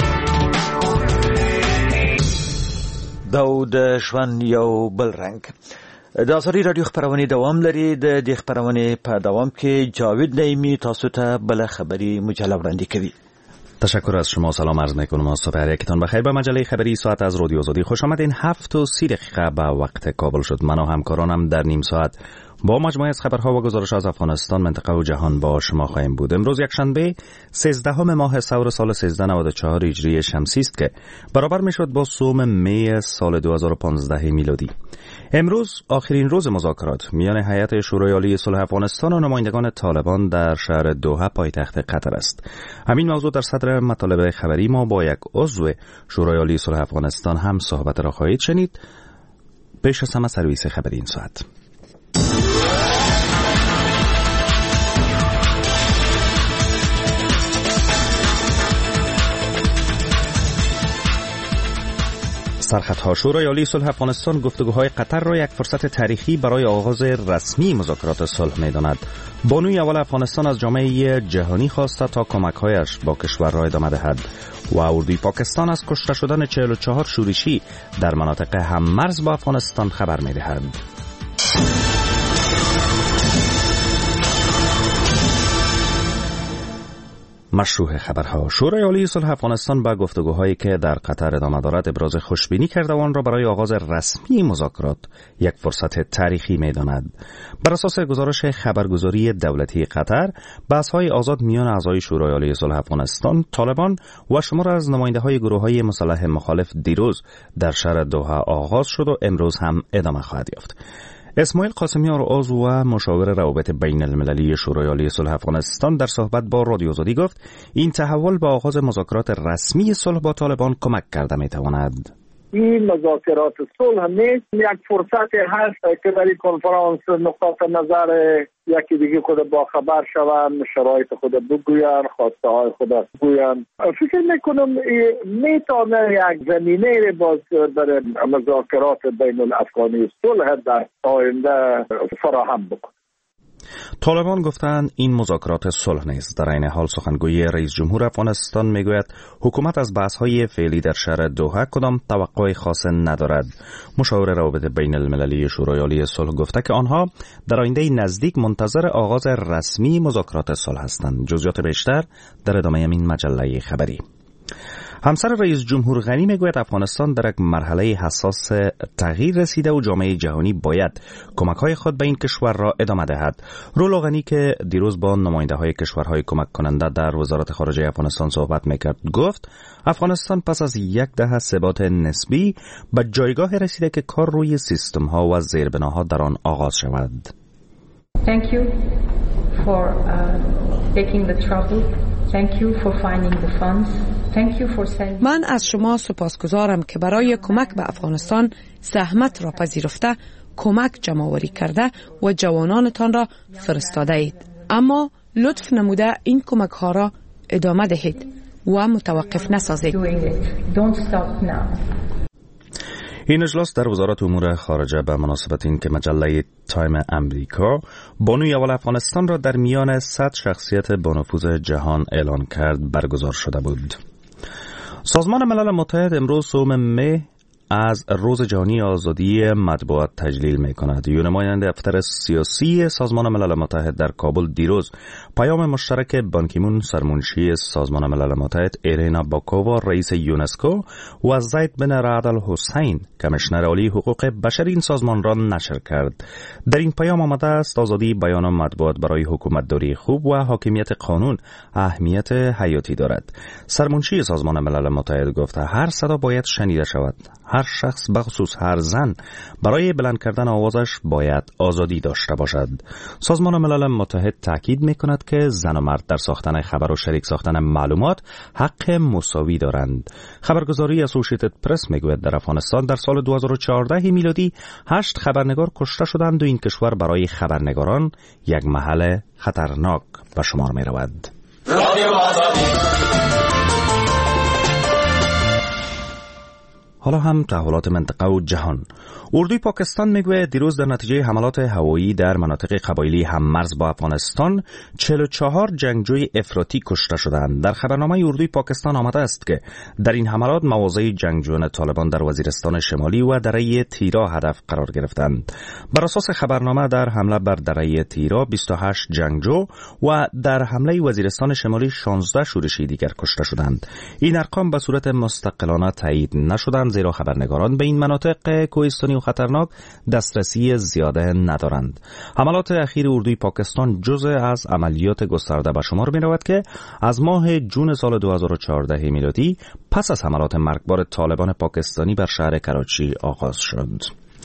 ده د ژوند یو بل رنګ. د ازادي راډیو خبرونه دوام لري. د دې خبرونه په دوام کې جاوید نعیمی تاسو ته بل خبری مجله وړاندې کوي. تشکر از شما. سلام عرض میکنم. صبح یکتان بخیر. به مجله خبری ساعت از رادیو آزادی خوش آمدین. 7:30 به وقت کابل شد. من و همکارانم در نیم ساعت با مجموعه از خبرها و گزارش از افغانستان، منطقه و جهان با شما خواهیم بود. امروز یکشنبه 13 ماه ثور سال 1394 هجری شمسی است که برابر میشد با سوم می سال 2015 میلادی. امروز آخرین روز مذاکرات میان هیئت شورای عالی صلح افغانستان و نمایندگان طالبان در شهر دوحه پایتخت قطر است. همین موضوع در صدر مطالب خبری ما با یک عضو شورای عالی صلح افغانستان هم صحبت را خواهید شنید. پیش از همه سرویس خبری این ساعت. سرخطها: شورای عالی صلح افغانستان گفتگوهای قطر را یک فرصت تاریخی برای آغاز رسمی مذاکرات صلح می‌داند. بانوی اول افغانستان از جامعه جهانی خواسته تا کمک‌هایش با کشور را ادامه دهد و اردوی پاکستان از کشته شدن 44 شورشی در مناطق هم‌مرز با افغانستان خبر می‌دهد. مشروع خبرها: شورای عالی صلح افغانستان با گفتگوهایی که در قطر ادامه دارد ابراز خوشبینی کرده و آن را برای آغاز رسمی مذاکرات یک فرصت تاریخی می‌داند. بر اساس گزارش خبرگزاری دولتی قطر، بحث‌های آزاد میان اعضای شورای عالی صلح افغانستان، طالبان و شمار از نماینده‌های گروه‌های مسلح مخالف دیروز در شهر دوحه آغاز شد و امروز هم ادامه خواهد یافت. اسماعیل قاسمیان عضو و مشاور روابط بین المللی شورای عالی صلح افغانستان در صحبت با رادیو آزادی گفت این تحول به آغاز مذاکرات رسمی صلح با طالبان کمک کرده میتواند. این مذاکرات صلح نیست، یک فرصت هست که در این کنفرانس نقاط نظر یکی دیگه خود با خبر شوند، شرایط خود بگوین، خواسته های خود بگوین. فکر میکنم میتونه یک زمینه باز در مذاکرات بین الافغانی صلح در آینده فراهم بکنه. طالبان گفتند این مذاکرات صلح نیست. در این حال سخنگوی رئیس جمهور افغانستان میگوید حکومت از بحث‌های فعلی در شهر دوحه کدام توقع خاص ندارد. مشاور روابط بین المللی شورای عالی صلح گفته که آنها در آینده نزدیک منتظر آغاز رسمی مذاکرات صلح هستند. جزئیات بیشتر در ادامه این مجله خبری. همسر رئیس جمهور غنی میگوید افغانستان در یک مرحله حساس تغییر رسیده و جامعه جهانی باید کمک‌های خود به این کشور را ادامه دهد. رولا غنی که دیروز با نماینده‌های کشورهای کمک کننده در وزارت خارجه افغانستان صحبت میکرد گفت افغانستان پس از یک دهه ثبات نسبی به جایگاه رسیده که کار روی سیستم‌ها و زیربناها در آن آغاز شود. Thank you for taking the trouble. Thank you for finding the funds. Thank you for sending. من از شما سپاسگزارم که برای کمک به افغانستان زحمت را پذیرفته، کمک جمع‌آوری کرده و جوانانتان را فرستاده اید. اما لطف نموده این کمک ها را ادامه دهید و متوقف نسازید. Don't stop now. این اجلاس در وزارت امور خارجه به مناسبت این که مجله تایم امریکا بانوی اول افغانستان را در میان 100 شخصیت با نفوذ جهان اعلان کرد برگزار شده بود. سازمان ملل متحد امروز سوم می از روز جهانی آزادی مطبوعات تجلیل می کند. نماینده دفتر سیاسی سازمان ملل متحد در کابل دیروز پیام مشترک بان کی مون سرمنشی سازمان ملل متحد، ایرینا باکووا رئیس یونسکو و زید بن رعد الحسین کمیشنر عالی حقوق بشر این سازمان را نشر کرد. در این پیام آمده است آزادی بیان و مطبوعات برای حکومتداری خوب و حاکمیت قانون اهمیت حیاتی دارد. سرمنشی سازمان ملل متحد گفته هر صدا باید شنیده شود. هر شخص بخصوص هر زن برای بلند کردن آوازش باید آزادی داشته باشد. سازمان ملل متحد تاکید می‌کند که زن و مرد در ساختن خبر و شریک ساختن معلومات حق مساوی دارند. خبرگزاری اسوسییتد پرس میگوید در افغانستان در سال 2014 میلادی 8 خبرنگار کشته شدند و این کشور برای خبرنگاران یک محل خطرناک به شمار می‌رود. حالا هم تحولات منطقه و جهان. اردوی پاکستان میگوید دیروز در نتیجه حملات هوایی در مناطق قبایلی هممرز با افغانستان 44 جنگجوی افراطی کشته شدند. در خبرنامه اردوی پاکستان آمده است که در این حملات مواضع جنگجویان طالبان در وزیرستان شمالی و دره تیرا هدف قرار گرفتند. بر اساس خبرنامه در حمله بر دره تیرا 28 جنگجو و در حمله وزیرستان شمالی 16 شورشی دیگر کشته شدند. این ارقام به صورت مستقلانه تایید نشدند، زیرا خبرنگاران به این مناطق کوهستانی و خطرناک دسترسی زیاده ندارند. حملات اخیر اردوی پاکستان جزء از عملیات گسترده به شمار می رود که از ماه جون سال 2014 میلادی پس از حملات مرگبار طالبان پاکستانی بر شهر کراچی آغاز شد.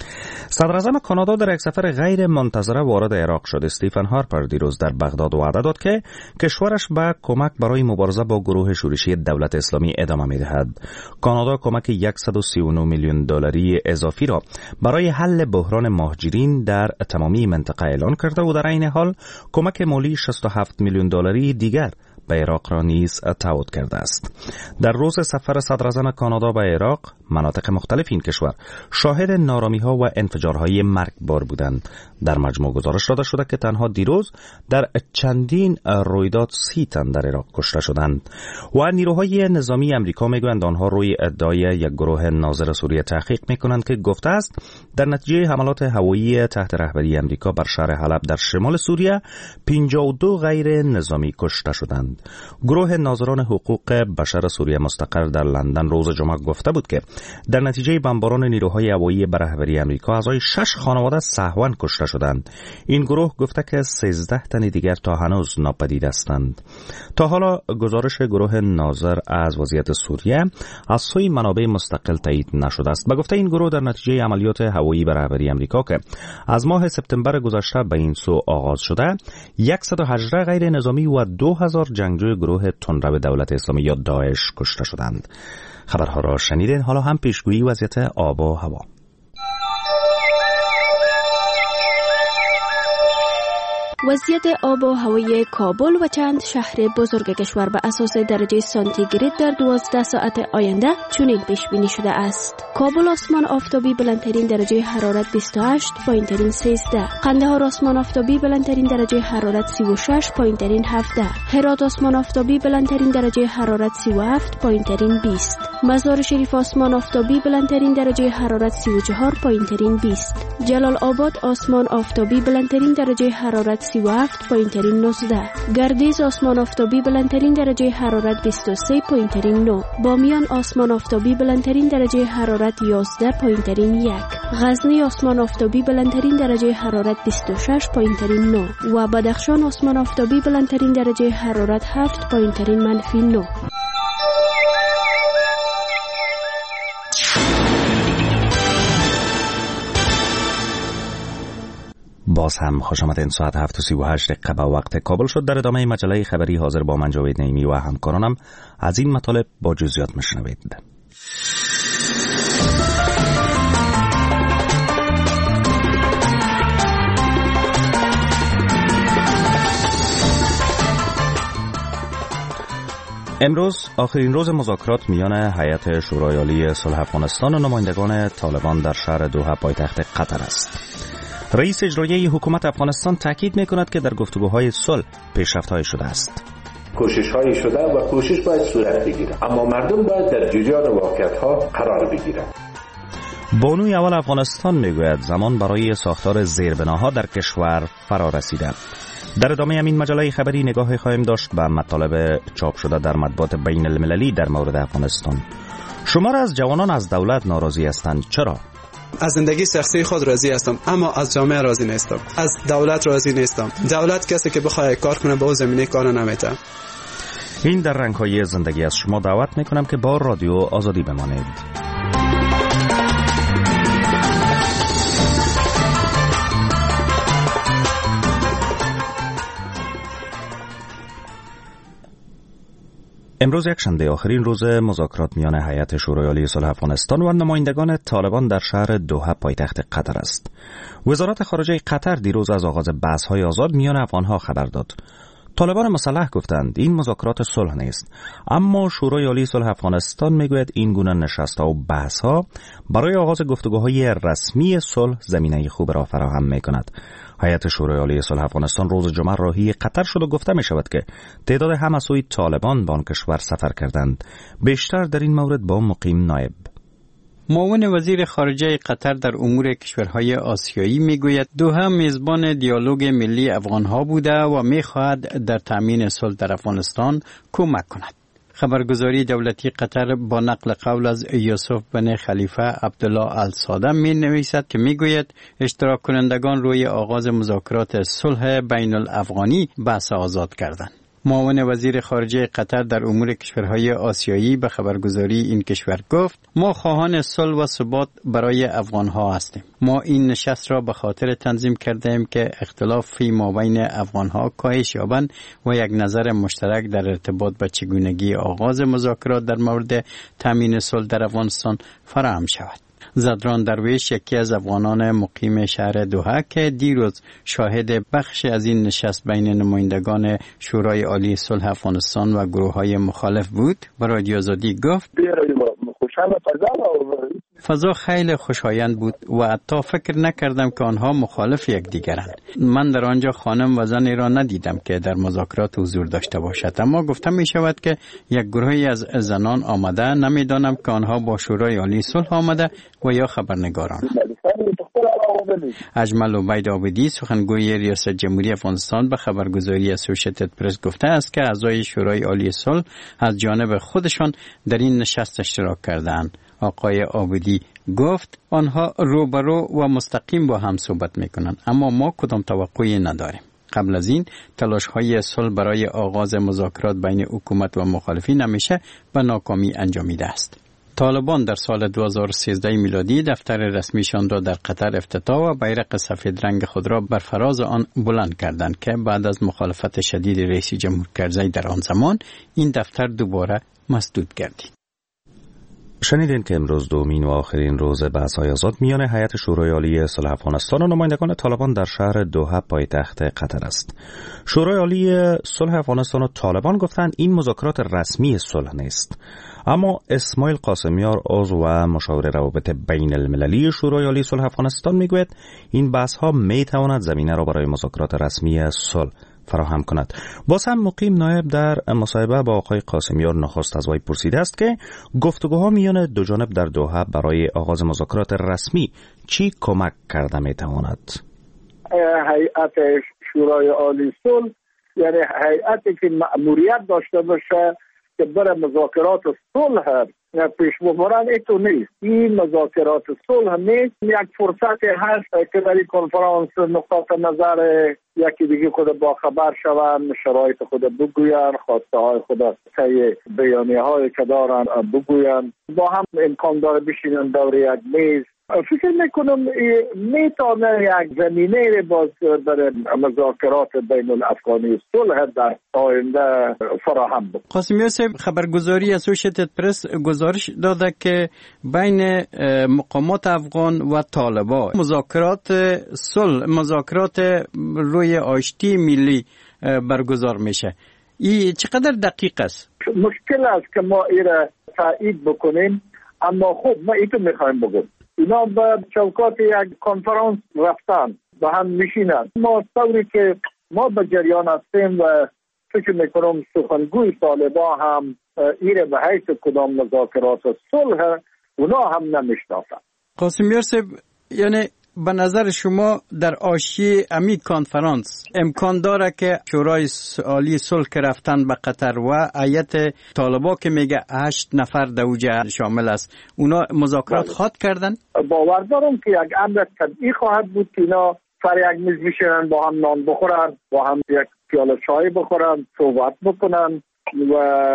صدراعظم کانادا در یک سفر غیر منتظره وارد عراق شد. استیفن هارپر دیروز در بغداد وعده داد که کشورش به کمک برای مبارزه با گروه شورشی دولت اسلامی ادامه می‌دهد. کانادا کمک 139 میلیون دلاری اضافی را برای حل بحران مهاجرین در تمامی منطقه اعلان کرده و در عین حال کمک مالی 67 میلیون دلاری دیگر به عراق را نیز تعهد کرده است. در روز سفر صدراعظم کانادا به عراق، مناطق مختلف این کشور شاهد نارامی‌ها و انفجارهای مرگبار بودند. در مجموع گزارش داده شده که تنها دیروز در چندین رویداد 30 تن در عراق کشته شدند و نیروهای نظامی امریکا میگویند آنها روی ادعای یک گروه ناظر سوریه تحقیق میکنند که گفته است در نتیجه حملات هوایی تحت رهبری امریکا بر شهر حلب در شمال سوریه 52 غیر نظامی کشته شدند. گروه ناظران حقوق بشر سوریه مستقر در لندن روز جمعه گفته بود که در نتیجه بمباران نیروهای هوایی بر رهبری امریکا اعضای 6 خانواده سهواً کشته شدند. این گروه گفته که 13 تن دیگر تا هنوز ناپدید هستند. تا حالا گزارش گروه ناظر از وضعیت سوریه از سوی منابع مستقل تایید نشده است. به گفته این گروه در نتیجه عملیات هوایی بر رهبری امریکا که از ماه سپتامبر گذشته به این سو آغاز شده 118 غیر نظامی و 2000 جنگجوی گروه تندرو دولت اسلامی یا داعش کشته شدند. خبرها را شنیدین. حالا هم پیشگویی وضعیت آب و هوا. وضعیت آب و هوای کابل و چند شهر بزرگ کشور به اساس درجه سانتیگراد در 12 ساعت آینده چنین پیش بینی شده است. کابل آسمان آفتابی بلندترین درجه حرارت 28، پایینترین 13. قندهار آسمان آفتابی بلندترین درجه حرارت 36، پایینترین 17. هرات آسمان آفتابی بلندترین درجه حرارت 37، پایینترین 20. مزار شریف آسمان آفتابی بلندترین درجه حرارت 34، پایینترین 20. جلال آباد آسمان آفتابی بلندترین درجه حرارت 37، پایینترین 19. گردیز آسمان آفتابی بلندترین درجه حرارت 23، پایینترین 9. بامیان آسمان آفتابی بلندترین درجه حرارت 11، پایینترین 1. غزنی آسمان آفتابی بلندترین درجه حرارت 26، پایینترین 9 و بدخشان آسمان آفتابی بلندترین درجه حرارت 7، پایینترین -9. باز هم خوش آمدین. ساعت 7:38 به وقت کابل شد. در ادامه مجله خبری حاضر با من جاوید نعیمی و همکارانم از این مطالب با جزئیات میشنوید. امروز آخرین روز مذاکرات میان هیئت شورای عالی صلح افغانستان و نمایندگان طالبان در شهر دوحه پایتخت قطر است. رئیس اجرایی حکومت افغانستان تاکید می‌کند که در گفتگوهای صلح پیشرفت‌هایی شده است. کوشش‌هایی شده و کوشش باید صورت بگیرد، اما مردم باید در جریان واقعیت‌ها قرار بگیرند. بانوی اول افغانستان میگوید زمان برای ساختار زیربناها در کشور فرا رسیده. در ادامه همین مجله خبری نگاهی خواهیم داشت به مطالب چاپ شده در مطبوعات بین المللی در مورد افغانستان. شمار از جوانان از دولت ناراضی هستند. چرا؟ از زندگی شخصی خود راضی هستم اما از جامعه راضی نیستم. از دولت راضی نیستم. دولت کسی که بخواد کار کنه به اون زمینه کار نمیده. این در رنگ‌های زندگی از شما دعوت میکنم که با رادیو آزادی بمانید. امروز یکشنبه آخرین روز مذاکرات میان هیئت شورای عالی صلح افغانستان و نمایندگان طالبان در شهر دوحه پایتخت قطر است. وزارت خارجه قطر دیروز از آغاز بحث‌های آزاد میان افغان‌ها خبر داد. طالبان مسلح گفتند این مذاکرات صلح نیست، اما شورای عالی صلح افغانستان میگوید این گونه نشست‌ها و بحث‌ها برای آغاز گفتگوهای رسمی صلح زمینه خوب را فراهم می‌کند. هیئت شورای عالی صلح افغانستان روز جمعه راهی قطر شد و گفته می شود که تعداد همسوی طالبان به آن کشور سفر کردند. بیشتر در این مورد با مقیم نایب. معاون وزیر خارجه قطر در امور کشورهای آسیایی میگوید دوحه میزبان دیالوگ ملی افغانها بوده و میخواهد در تامین صلح در افغانستان کمک کند. خبرگزاری دولتی قطر با نقل قول از یوسف بن خلیفه عبدالله الساده می نویسد که می گوید اشتراک کنندگان روی آغاز مذاکرات صلح بین الافغانی بحث آزاد کردند. معاون وزیر خارجه قطر در امور کشورهای آسیایی به خبرگزاری این کشور گفت ما خواهان صلح و ثبات برای افغانها هستیم. ما این نشست را به خاطر تنظیم کردیم که اختلافی مابین افغانها کاهش یابند و یک نظر مشترک در ارتباط به چگونگی آغاز مذاکرات در مورد تامین صلح در افغانستان فراهم شود. زدران درویش یکی از افغانان مقیم شهر دوحه که دیروز شاهد بخش از این نشست بین نمایندگان شورای عالی صلح افغانستان و گروه‌های مخالف بود به رادیو آزادی گفت فضا خیلی خوشایند بود و حتی فکر نکردم که آنها مخالف یکدیگرند. من در آنجا خانم و زنی را ندیدم که در مذاکرات حضور داشته باشد، اما گفته می شود که یک گروهی از زنان آمده، نمیدانم که آنها با شورای عالی صلح آمده و یا خبرنگاران. اجمل عبید عابدی سخنگوی ریاست جمهوری افغانستان به خبرگزاری اسوسییتد پرس گفته است که اعضای شورای عالی صلح از جانب خودشان در این نشست اشتراک کردند. آقای عابدی گفت آنها روبرو و مستقیم با هم صحبت میکنند، اما ما کدام توقعی نداریم. قبل از این تلاش‌های صلح برای آغاز مذاکرات بین حکومت و مخالفین همیشه به ناکامی انجامیده است. طالبان در سال 2013 میلادی دفتر رسمیشان را در قطر افتتاح و بیرق سفید رنگ خود را بر فراز آن بلند کردند که بعد از مخالفت شدید رئیس جمهور کرزی در آن زمان این دفتر دوباره مسدود گردید. شنیدین که امروز دومین و آخرین روز بحث‌های آزاد میان هیئت شورای عالی صلح افغانستان و نمایندگان طالبان در شهر دوحه پایتخت قطر است. شورای عالی صلح افغانستان و طالبان گفتند این مذاکرات رسمی صلح نیست، اما اسماعیل قاسمیار عضو و مشاور روابط بین المللی شورای عالی صلح افغانستان میگوید این بحث‌ها میتواند زمینه را برای مذاکرات رسمی صلح فراهم کند. باز هم مقیم نایب در مصاحبه با آقای قاسمیار نخست از وی پرسیده است که گفتگوها میان دو جانب در دوحه برای آغاز مذاکرات رسمی چی کمک کرده میتواند؟ هیئت شورای عالی صلح یعنی هیئتی که مأموریت داشته باشه که برای مذاکرات صلح پیش ببرن، ایتو نیست. این مذاکرات صلح نیست، یک فرصت هست که در این کنفرانس نقاط نظر یکی دیگه خود با خبر شوند، شرایط خود بگوین، خواسته های خود طی بیانیه های که دارن بگوین، با هم امکان داره بشینن دور یک میز. فکر میکنم میتونه یک زمینه باز برای مذاکرات بین الافغانی صلح در آینده فراهم بود. قاسم یوسف، خبرگزاری اسوسییتد پرس گزارش داده که بین مقامات افغان و طالبان مذاکرات صلح، مذاکرات روی آشتی ملی برگزار میشه. این چقدر دقیق است؟ مشکل است که ما این را تایید بکنیم، اما خب ما اینو میخوایم بگم. اینا به چوکات یک کنفرانس رفتن با هم میشینن. ما طوری که ما به جریان هستیم و فکر میکنم سخنگوی طالبان هم ایره به حیث کدام مذاکرات صلح اونا هم نمیشناسن. قاسم یوسف، یعنی به نظر شما در آشتی امی کنفرانس امکان داره که شورای عالی صلح که رفتن به قطر و هیئت طالبان که میگه 8 نفر دوجه شامل است، اونا مذاکرات خواهد کردن؟ باور دارم که یک امر طبیعی خواهد بود که اینا سر یک میز بشینن، با هم نان بخورن، با هم یک پیاله چای بخورن، صحبت بکنن و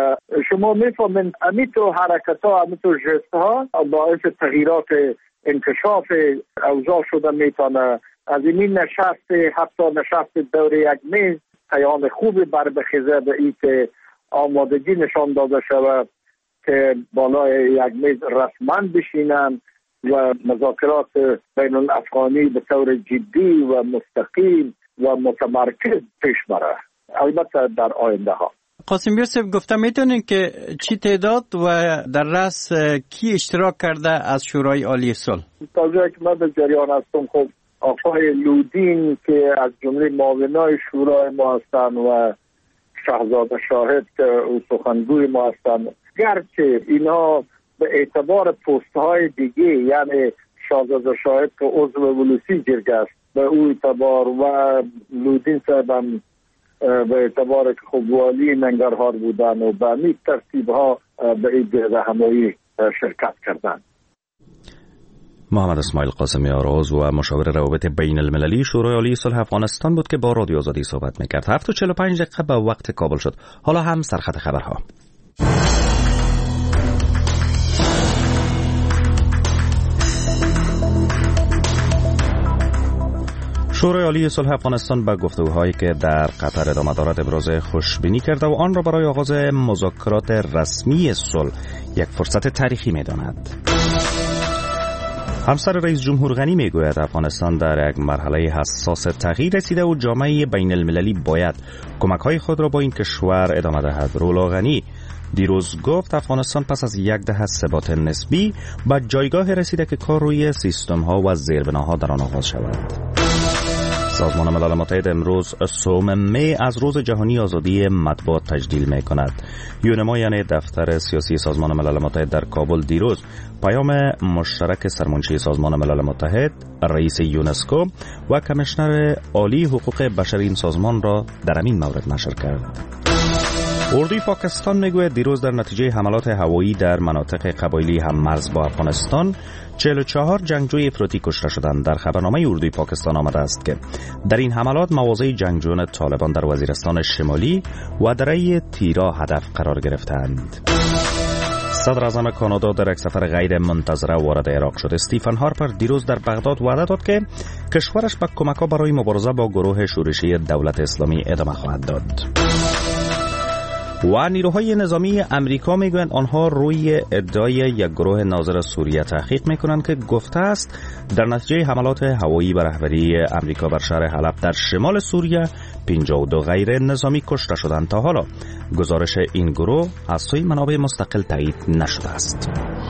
شما میفهمین امی تو حرکت ها، امی تو جست ها باعث تغییرات انکشاف اوضاع شده میتونه. از این نشست، حتی نشست دور یک میز، پیام خوبی بر بخیزه به این که آمادگی نشان داده شود که بالای یک میز رسما بشینن و مذاکرات بین الافغانی به طور جدی و مستقیم و متمرکز پیش بره. البته در آینده ها. قاسم یوسف گفته میتونین که چی تعداد و در رأس کی اشتراک کرده از شورای عالی صلح؟ تا جایی که من به جریان هستم خب آقای لودین که از جمله معاونای شورای ما هستند و شهزاده شاهد که او سخنگوی ما هستند، گرچه اینا به اعتبار پست های دیگه، یعنی شهزاده شاهد که عضو ولوسی جرگه است به او اعتبار و لودین صاحب به اعتبار که خب والی ننگرهار بودن و به همین ترتیب ها به این جرگه همایی شرکت کردند. محمد اسماعیل قاسمی آراز و مشاور روابط بین المللی شورای عالی صلح افغانستان بود که با رادیو آزادی صحبت میکرد. 7:45 دقیقه به وقت کابل شد. حالا هم سرخط خبرها. شورای عالی صلح افغانستان به گفتگوهایی که در قطر ادامه دارد ابراز خوشبینی کرده و آن را برای آغاز مذاکرات رسمی صلح یک فرصت تاریخی می‌داند. همسر رئیس جمهور غنی میگوید افغانستان در یک مرحله حساس تغییر رسیده و جامعه بین المللی باید کمک‌های خود را با این کشور ادامه دهد. رولا غنی دیروز گفت افغانستان پس از یک دهه ثبات نسبی به جایگاه رسیده که کار روی سیستم‌ها و زیربناها در آن آغاز شود. سازمان ملل متحد امروز 3 می از روز جهانی آزادی مطبوعات تجلیل می کند. یونما یعنی دفتر سیاسی سازمان ملل متحد در کابل دیروز پیام مشترک سرمنشی سازمان ملل متحد، رئیس یونسکو و کمیشنر عالی حقوق بشر این سازمان را در این مورد نشر کرد. اردوی پاکستان میگوید دیروز در نتیجه حملات هوایی در مناطق قبایلی هم مرز با افغانستان 44 جنگجوی افراطی کشته شدند. در خبرنامه اردوی پاکستان آمده است که در این حملات مواضع جنگجویان طالبان در وزیرستان شمالی و دره تیرا هدف قرار گرفتند. صدر اعظم کانادا در یک سفر غیر منتظره وارد عراق شد. استیفن هارپر دیروز در بغداد وعده داد که کشورش به کمک‌ها برای مبارزه با گروه شورشی دولت اسلامی ادامه خواهد داد. و نیروهای نظامی امریکا میگویند آنها روی ادعای یک گروه ناظر سوریه تحقیق میکنند که گفته است در نتیجه حملات هوایی به رهبری امریکا بر شهر حلب در شمال سوریه 52 غیر نظامی کشته شدند. تا حالا گزارش این گروه از سوی منابع مستقل تایید نشده است.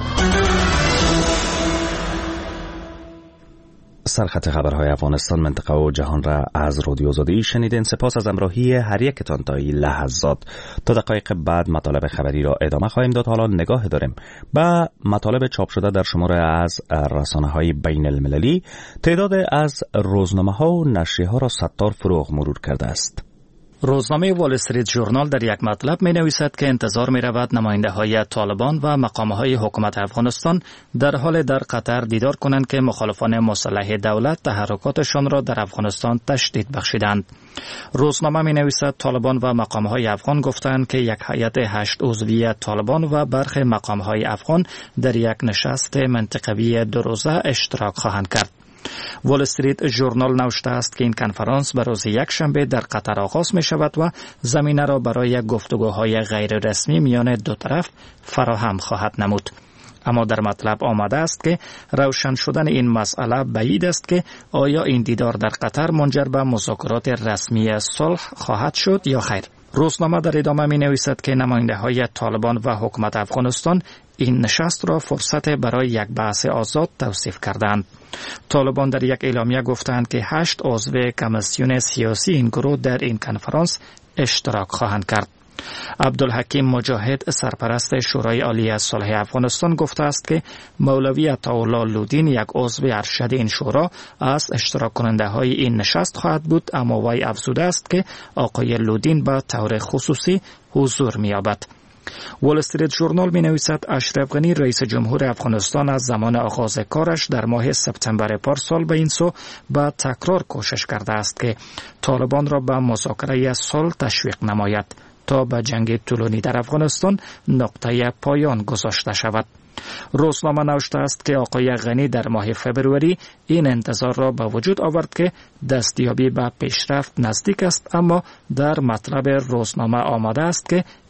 سرخط خبرهای افغانستان، منطقه و جهان را از رادیو آزادی شنیدین. سپاس از همراهی هر یکتان تا این لحظات. تا دقایق بعد مطالب خبری را ادامه خواهیم داد. حالا نگاه داریم به مطالب چاپ شده در شماره از رسانه‌های بین المللی. تعداد از روزنامه‌ها و نشریه‌ها را ستار فروغ مرور کرده است. روزنامه وال استریت ژورنال در یک مطلب می نویسد که انتظار می رود نماینده های طالبان و مقام های حکومت افغانستان در حال در قطر دیدار کنند که مخالفان مسلح دولت تحرکاتشان را در افغانستان تشدید بخشیدند. روزنامه می نویسد طالبان و مقام های افغان گفتند که یک هیئت 8 عضوی طالبان و برخی مقام های افغان در یک نشست منطقوی 2 روزه اشتراک خواهند کرد. وال استریت ژورنال نوشته است که این کنفرانس به روز یکشنبه در قطر آغاز می شود و زمینه را برای گفتگوهای غیر رسمی میان دو طرف فراهم خواهد نمود. اما در مطلب آمده است که روشن شدن این مسئله بعید است که آیا این دیدار در قطر منجر به مذاکرات رسمی صلح خواهد شد یا خیر. روزنامه در ادامه می نویسد که نماینده های طالبان و حکومت افغانستان این نشست را فرصت برای یک بحث آزاد توصیف کردند. طالبان در یک اعلامیه گفتند که 8 عضو کمیسیون سیاسی این گروه در این کنفرانس اشتراک خواهند کرد. عبدالحکیم مجاهد سرپرست شورای عالی صلح افغانستان گفته است که مولوی عطاالله لودین یک عضو ارشد این شورا از اشتراک کننده های این نشست خواهد بود، اما وی افزوده است که آقای لودین به طور خصوصی حضور می‌یابد. وال استریت ژورنال می نویسد اشرف غنی رئیس جمهور افغانستان از زمان آغاز کارش در ماه سپتامبر پارسال به این سو با تکرار کوشش کرده است که طالبان را به مذاکره صلح تشویق نماید تا به جنگ طولانی در افغانستان نقطه پایان گذاشته شود. روزنامه نوشته است که آقای غنی در ماه فبروری این انتظار را به وجود آورد که دستیابی به پیشرفت نزدیک است، اما در مطلب روزنامه آمده است که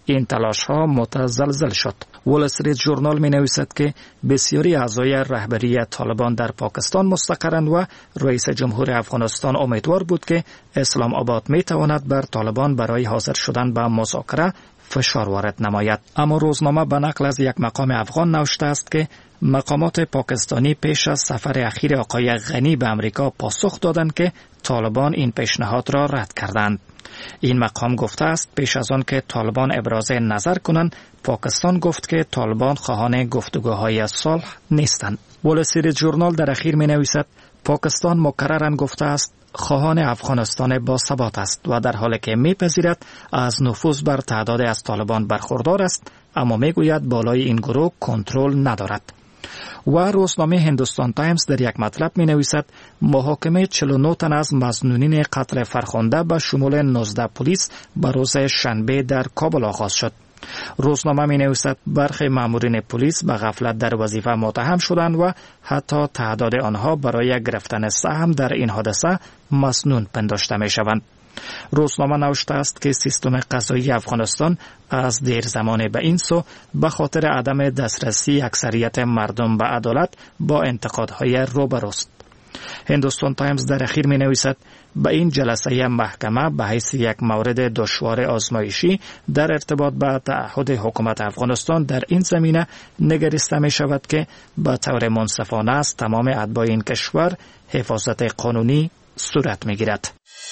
این تلاش ها متزلزل شد. وال استریت ژورنال می نویسد که بسیاری اعضای رهبری طالبان در پاکستان مستقرند و رئیس جمهور افغانستان امیدوار بود که اسلام آباد می تواند بر طالبان برای حاضر شدن به مذاکره فشار وارد نماید. اما روزنامه به نقل از یک مقام افغان نوشته است که مقامات پاکستانی پیش از سفر اخیر آقای غنی به امریکا پاسخ دادند که طالبان این پیشنهاد را رد کردند. این مقام گفته است پیش از آن که طالبان ابراز نظر کنند، پاکستان گفت که طالبان خواهان گفتگوهای صلح نیستند. وال استریت ژورنال در اخیر می نویسد پاکستان مکرراً گفته است خواهان افغانستان با ثبات است و در حالی که میپذیرد از نفوذ بر تعداد از طالبان برخوردار است، اما میگوید بالای این گروه کنترل ندارد. و روزنامه هندوستان تایمز در یک مطلب می نویسد محاکمه 49 تن از مظنونین قتل فرخنده به شمول 19 پلیس به روز شنبه در کابل آغاز شد. روزنامه می نویسد برخی مامورین پلیس به غفلت در وظیفه متهم شدند و حتی تعداد آنها برای گرفتن سهم در این حادثه مسنون پنداشته می شوند. روزنامه نوشته است که سیستم قضایی افغانستان از دیر زمان به این سو به خاطر عدم دسترسی اکثریت مردم به عدالت با انتقادهای روبروست. هندوستان تایمز در اخیر می نویسد به این جلسه محکمه به حیث یک مورد دشوار آزمایشی در ارتباط به تعهد حکومت افغانستان در این زمینه نگریسته می شود که به طور منصفانه از تمام اتباع این کشور حفاظت قانونی صورت می گیرد.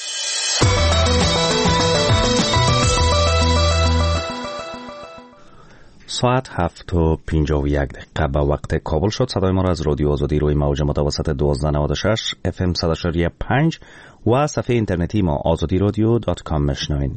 ساعت 7:51 به وقت کابل شد. صدای ما را از رادیو آزادی روی موج متوسط 1296 FM 100.5 و صفحه اینترنتی ما azadirodio.com مشنوین.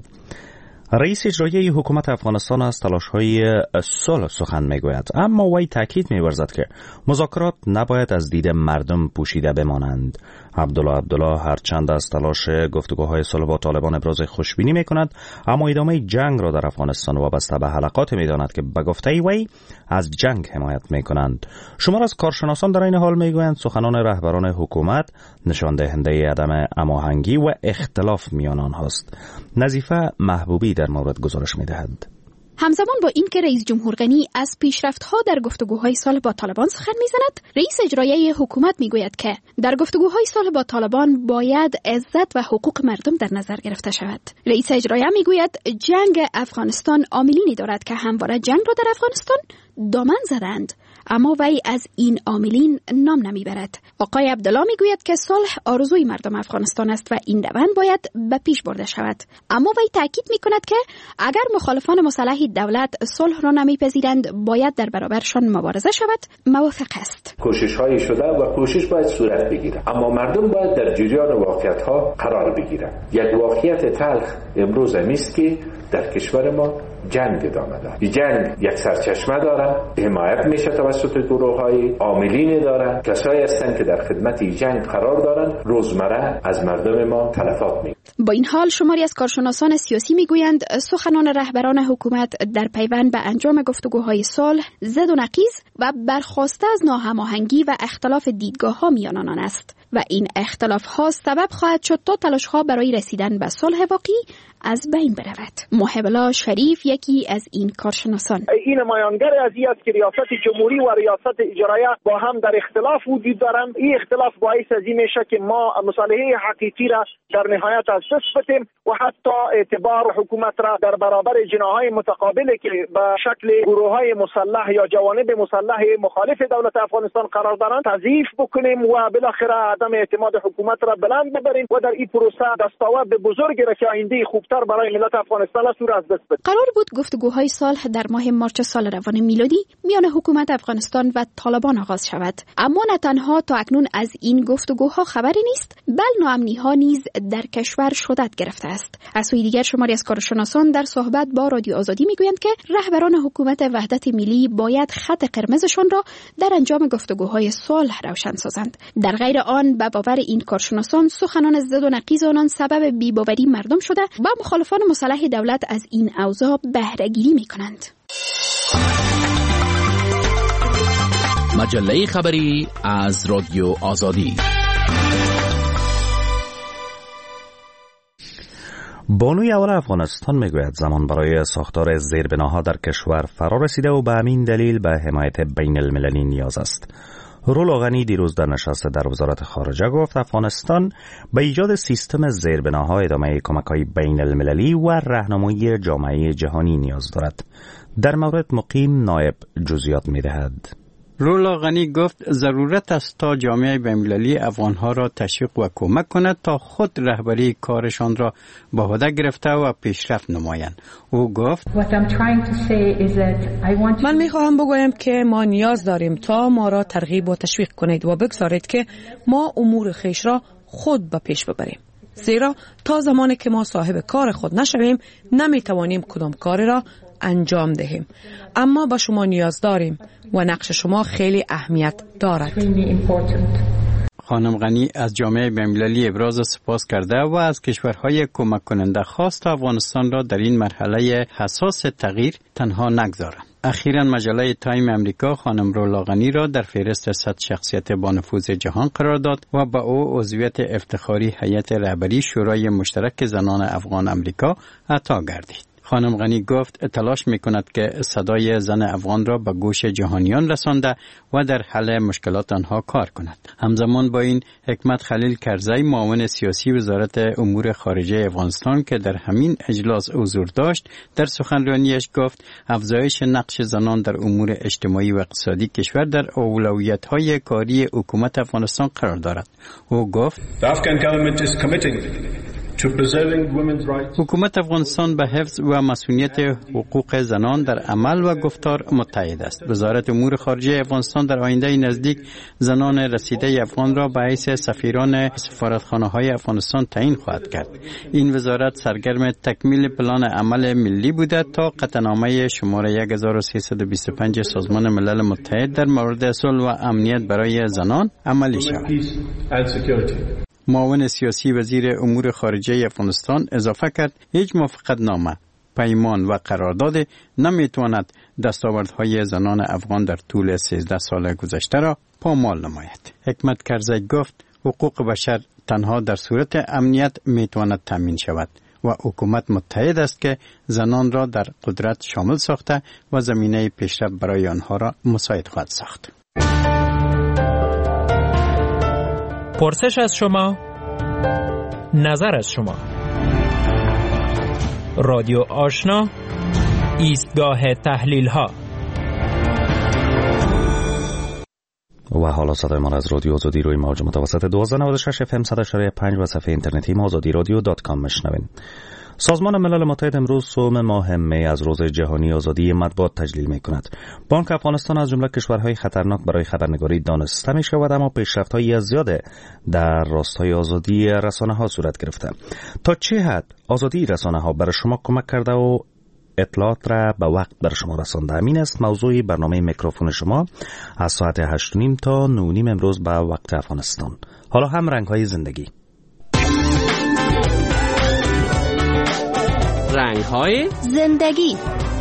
رئیس اجرایی حکومت افغانستان از تلاش‌های صلح سخن می‌گوید، اما وی تاکید می‌ورزد که مذاکرات نباید از دید مردم پوشیده بمانند. عبدالله هرچند از تلاش گفتگوهای صلح با طالبان ابراز خوشبینی می‌کند، اما ادامه جنگ را در افغانستان وابسته به حلقات می‌داند که به گفته وی از جنگ حمایت می‌کنند. شمار از کارشناسان در این حال می‌گویند سخنان رهبران حکومت نشان دهنده عدم هماهنگی و اختلاف میان آنهاست. نظیفه محبوبی در مورد گزارش می‌دهد. همزمان با این که رئیس جمهور غنی از پیشرفت‌ها در گفتگوهای صلح با طالبان سخن می‌زند، رئیس اجرایی حکومت می‌گوید که در گفتگوهای صلح با طالبان باید عزت و حقوق مردم در نظر گرفته شود. رئیس اجرایی می‌گوید جنگ افغانستان عاملینی دارد که همواره جنگ را در افغانستان دامن زدند، اما وی از این عاملین نام نمیبرد. آقای عبدالله میگوید که صلح آرزوی مردم افغانستان است و این روند باید به پیش برده شود، اما وی تاکید میکند که اگر مخالفان مسلح دولت صلح را نمیپذیرند باید در برابرشان مبارزه شود. موافق است. کوشش‌هایی شده و کوشش باید صورت بگیرد، اما مردم باید در جریان واقعیت‌ها قرار بگیرند. یک واقعیت تلخ امروز است که در کشور ما جنگ ادامه دارد. این جنگ یک سرچشمه دارد، حمایت میشه توسط گروه‌های عاملین دارد، کسایی هستند که در خدمت جنگ قرار دارند، روزمره از مردم ما تلفات می‌کنند. با این حال شماری از کارشناسان سیاسی میگویند سخنان رهبران حکومت در پیوند به انجام گفتگوهای صلح زد و نقیض و برخاسته از ناهماهنگی و اختلاف دیدگاه‌ها میان آنان است و این اختلاف‌ها سبب خواهد شد تا تلاش‌ها برای رسیدن به صلح واقعی از بین برود. محب الله شریف یکی از این کارشناسان این نمایانگر از این است که ریاست جمهوری و ریاست اجرایی با هم در اختلاف وجود دارند. این اختلاف باعث از این میشه که ما مصالحه حقیقی را در نهایت از دست بدیم و حتی اعتبار حکومت را در برابر جناحهای متقابلی که به شکل گروه‌های مسلح یا جوانب مسلح مخالف دولت افغانستان قرار دارند تضعیف بکنیم و بالاخره عدم اعتماد حکومت را بلند ببریم و در این پروسه دستاورد بزرگی را که آینده خوبتر برای ملت افغانستان را از دست بدیم. قرار بود گفتگوهای صلح در ماه مارچ سال روان میلادی میان حکومت افغانستان و طالبان آغاز شود، اما نه تنها تا اکنون از این گفتگوها خبری نیست، بل ناامنی‌ها نیز در کشور شدت گرفته است. از سوی دیگر شماری از کارشناسان در صحبت با رادیو آزادی میگویند که رهبران حکومت وحدت ملی باید خط قرمزشان را در انجام گفتگوهای صلح روشن سازند. در غیر آن به باور این کارشناسان سخنان زد و نقیض آنان سبب بی‌باوری مردم شده و مخالفان مسلح دولت از این اوضاع بهره‌گیری می‌کنند. مجله خبری از رادیو آزادی. بانوی اول افغانستان میگوید زمان برای ساختار زیربناها در کشور فرا رسیده و به همین دلیل به حمایت بین المللی نیاز است. رولا غنی دیروز در نشست در وزارت خارجه گفت افغانستان به ایجاد سیستم زیربناها ادامه کمک‌های بین المللی و راهنمایی جامعه جهانی نیاز دارد. در مورد مقیم نایب جزئیات می‌دهد. رولا غنی گفت ضرورت است تا جامعه بین‌المللی افغانها را تشویق و کمک کند تا خود رهبری کارشان را به عهده گرفته و پیشرفت نمایند. او گفت من میخواهم بگویم که ما نیاز داریم تا ما را ترغیب و تشویق کنید و بگذارید که ما امور خویش را خود به پیش ببریم. زیرا تا زمانی که ما صاحب کار خود نشویم نمیتوانیم کدام کاری را انجام دهیم. اما به شما نیاز داریم و نقش شما خیلی اهمیت دارد. خانم غنی از جامعه بین‌المللی ابراز سپاس کرده و از کشورهای کمک کننده خواست افغانستان را در این مرحله حساس تغییر تنها نگذارند. اخیراً مجله تایم امریکا خانم رولا غنی را در فهرست 100 شخصیت با نفوذ جهان قرار داد و به او عضویت افتخاری هیئت رهبری شورای مشترک زنان افغان امریکا عطا گردید. خانم غنی گفت تلاش می‌کند که صدای زن افغان را به گوش جهانیان رسانده و در حل مشکلات آنها کار کند. همزمان با این حکمت خلیل کرزی معاون سیاسی وزارت امور خارجه افغانستان که در همین اجلاس حضور داشت در سخنرانیش گفت افزایش نقش زنان در امور اجتماعی و اقتصادی کشور در اولویت‌های کاری حکومت افغانستان قرار دارد. او گفت حکومت افغانستان به حفظ و مسئولیت حقوق زنان در عمل و گفتار متحد است. وزارت امور خارجه افغانستان در آینده نزدیک زنان رسیده افغان را به حیث سفیران سفارتخانه‌های افغانستان تعیین خواهد کرد. این وزارت سرگرم تکمیل پلان عمل ملی بوده تا قطعنامه شماره 1325 سازمان ملل متحد در مورد صلح و امنیت برای زنان عملی شود. معاون سیاسی وزیر امور خارجه افغانستان اضافه کرد هیچ موافقتنامه، پیمان و قرارداد نمیتواند دستاوردهای زنان افغان در طول 13 سال گذشته را پامال نماید. حکمت کرزی گفت حقوق بشر تنها در صورت امنیت میتواند تامین شود و حکومت متحد است که زنان را در قدرت شامل ساخته و زمینه پیشرفت برای آنها را مساعد خواهد ساخت. پرسش از شما، نظر از شما. رادیو آشنا، ایستگاه تحلیل ها. و حالا صدای ما از رادیو آزادی روی موج متوسط 1296 FM 100.5 و صفحه اینترنتی ما azadiradio.com میشنوین. سازمان ملل متحد امروز سوم ماه می از روز جهانی آزادی مطبوعات تجلیل می کند. بانک افغانستان از جمله کشورهای خطرناک برای خبرنگاری دانسته می شود، اما پیشرفت‌های زیاده در راستای آزادی رسانه‌ها صورت گرفته. تا چه حد آزادی رسانه‌ها برای شما کمک کرده و اطلاعات را به وقت بر شما رسانده؟ همین است موضوع برنامه میکروفون شما از ساعت 8:30 تا 9:30 امروز به وقت افغانستان. حالا هم رنگ‌های زندگی. رنگ‌های زندگی.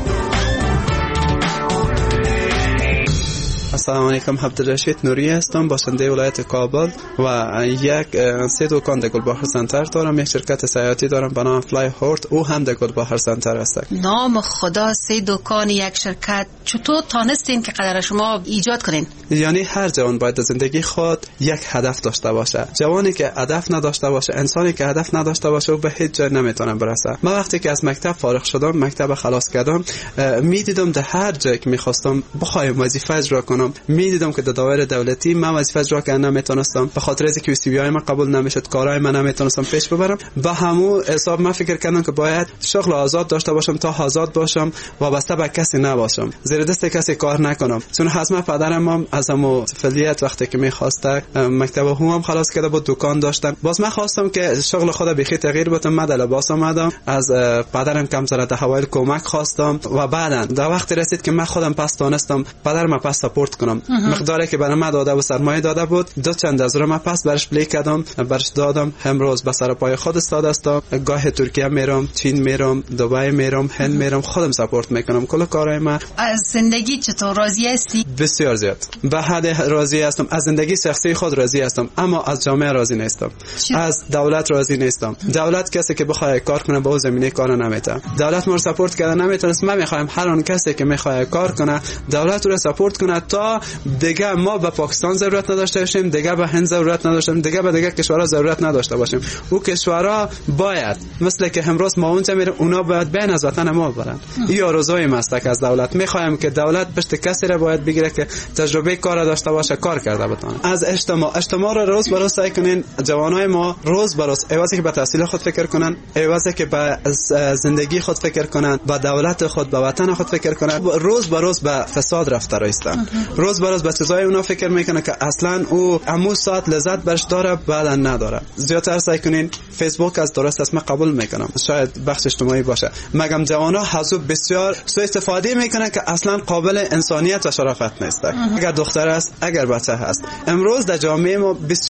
السلام علیکم، عبدالرشید نوری هستم، باشنده ولایت کابل و یک 3 دکان در گلبهر سنتر دارم. یک شرکت سیاحتی دارم به نام فلای هورت، او هم در گلبهر سنتر است. نام خدا، 3 دکان، یک شرکت، چطور تانستین که قدر شما ایجاد کنین؟ یعنی هر جوان باید در زندگی خود یک هدف داشته باشه. جوانی که هدف نداشته باشه، انسانی که هدف نداشته باشه، او به هیچ جای نمیتونه برسه. من وقتی که از مکتب فارغ شدم، مکتب خلاص کردم، میدیدم در هر جایی که میخواستم بخوایم وظیفه اجرا کنم، میدیدم که در دایر دولتی من وظیفه اجرا کردن نمیتونستم، به خاطر اینکه QCBI من قبول نمیشد، کارهای من نمیتونستم پیش ببرم. به همون حساب من فکر کردم که باید شغل آزاد داشته باشم تا آزاد باشم، وابسته به کسی نباشم، زیر دست کسی کار نکنم. چون حتما پدرم هم از همون فعالیت وقتی که میخواسته مکتب هم خلاص کرده بود، دکان داشتن. باز من خواستم که شغل خود بخی تغییر بدم. من در لباس اومدم، از پدرم کم سر تحویل کمک خواستم و بعدن در وقت رسید که من خودم پس دانستم پدرم پاسپورت ساپورت کنم. مقداری که برام داده و سرمایه داده بود 2 چند از رو من پس برش پلی کردم، برش دادم. امروز به سر پای خود استاد هستم. گاه ترکیه میرم، چین میرم، دبی میرم، هند میرم، خودم ساپورت میکنم کل کارهای من. از زندگی چطور راضی هستی؟ بسیار زیاد. به حد راضی هستم. از زندگی شخصی خود راضی هستم، اما از جامعه راضی نیستم. از دولت راضی نیستم. دولت کسی که بخواد کار کنه با زمینه کار نمیته. دولت ما رو ساپورت کرده نمیتونست. ما میخوایم هر اون کسی که میخواد کار کنه دولت رو ساپورت کنه تا دیگه ما به پاکستان ضرورت نداشته باشیم، دیگه به هند ضرورت نداشته باشیم، دیگه به دیگه کشورها ضرورت نداشته باشیم. او کشورها باید مثل که امروز ما اونجا میریم اونا باید بین از وطن ما برن. این آرزوی ماست از دولت. میخوایم که دولت پشت کسی را باید بگیره که تجربه کار داشته باشه، کار کرده بتونه. از اجتماع رو روز به روز سعی کنین جوانای ما روز به روز عوضی که به تحصیل خود فکر کنن، عوضی که به زندگی خود فکر کنن، به دولت خود، به وطن خود فکر کنن، روز به روز به فساد رفته رایستن. روز به روز به چیزای اونا فکر میکنه که اصلا او امو ساعت لذت برش داره بعدا نداره. زیادتر سعی کنین فیسبوک از درست اسم قبول میکنم، شاید بخش اجتماعی باشه. مگم جوانا حضور بسیار سوء استفاده میکنن که اصلا قابل انسانیت و شرافت نیست. اگر دختر است، اگر بچه هست. امروز در جامعه ما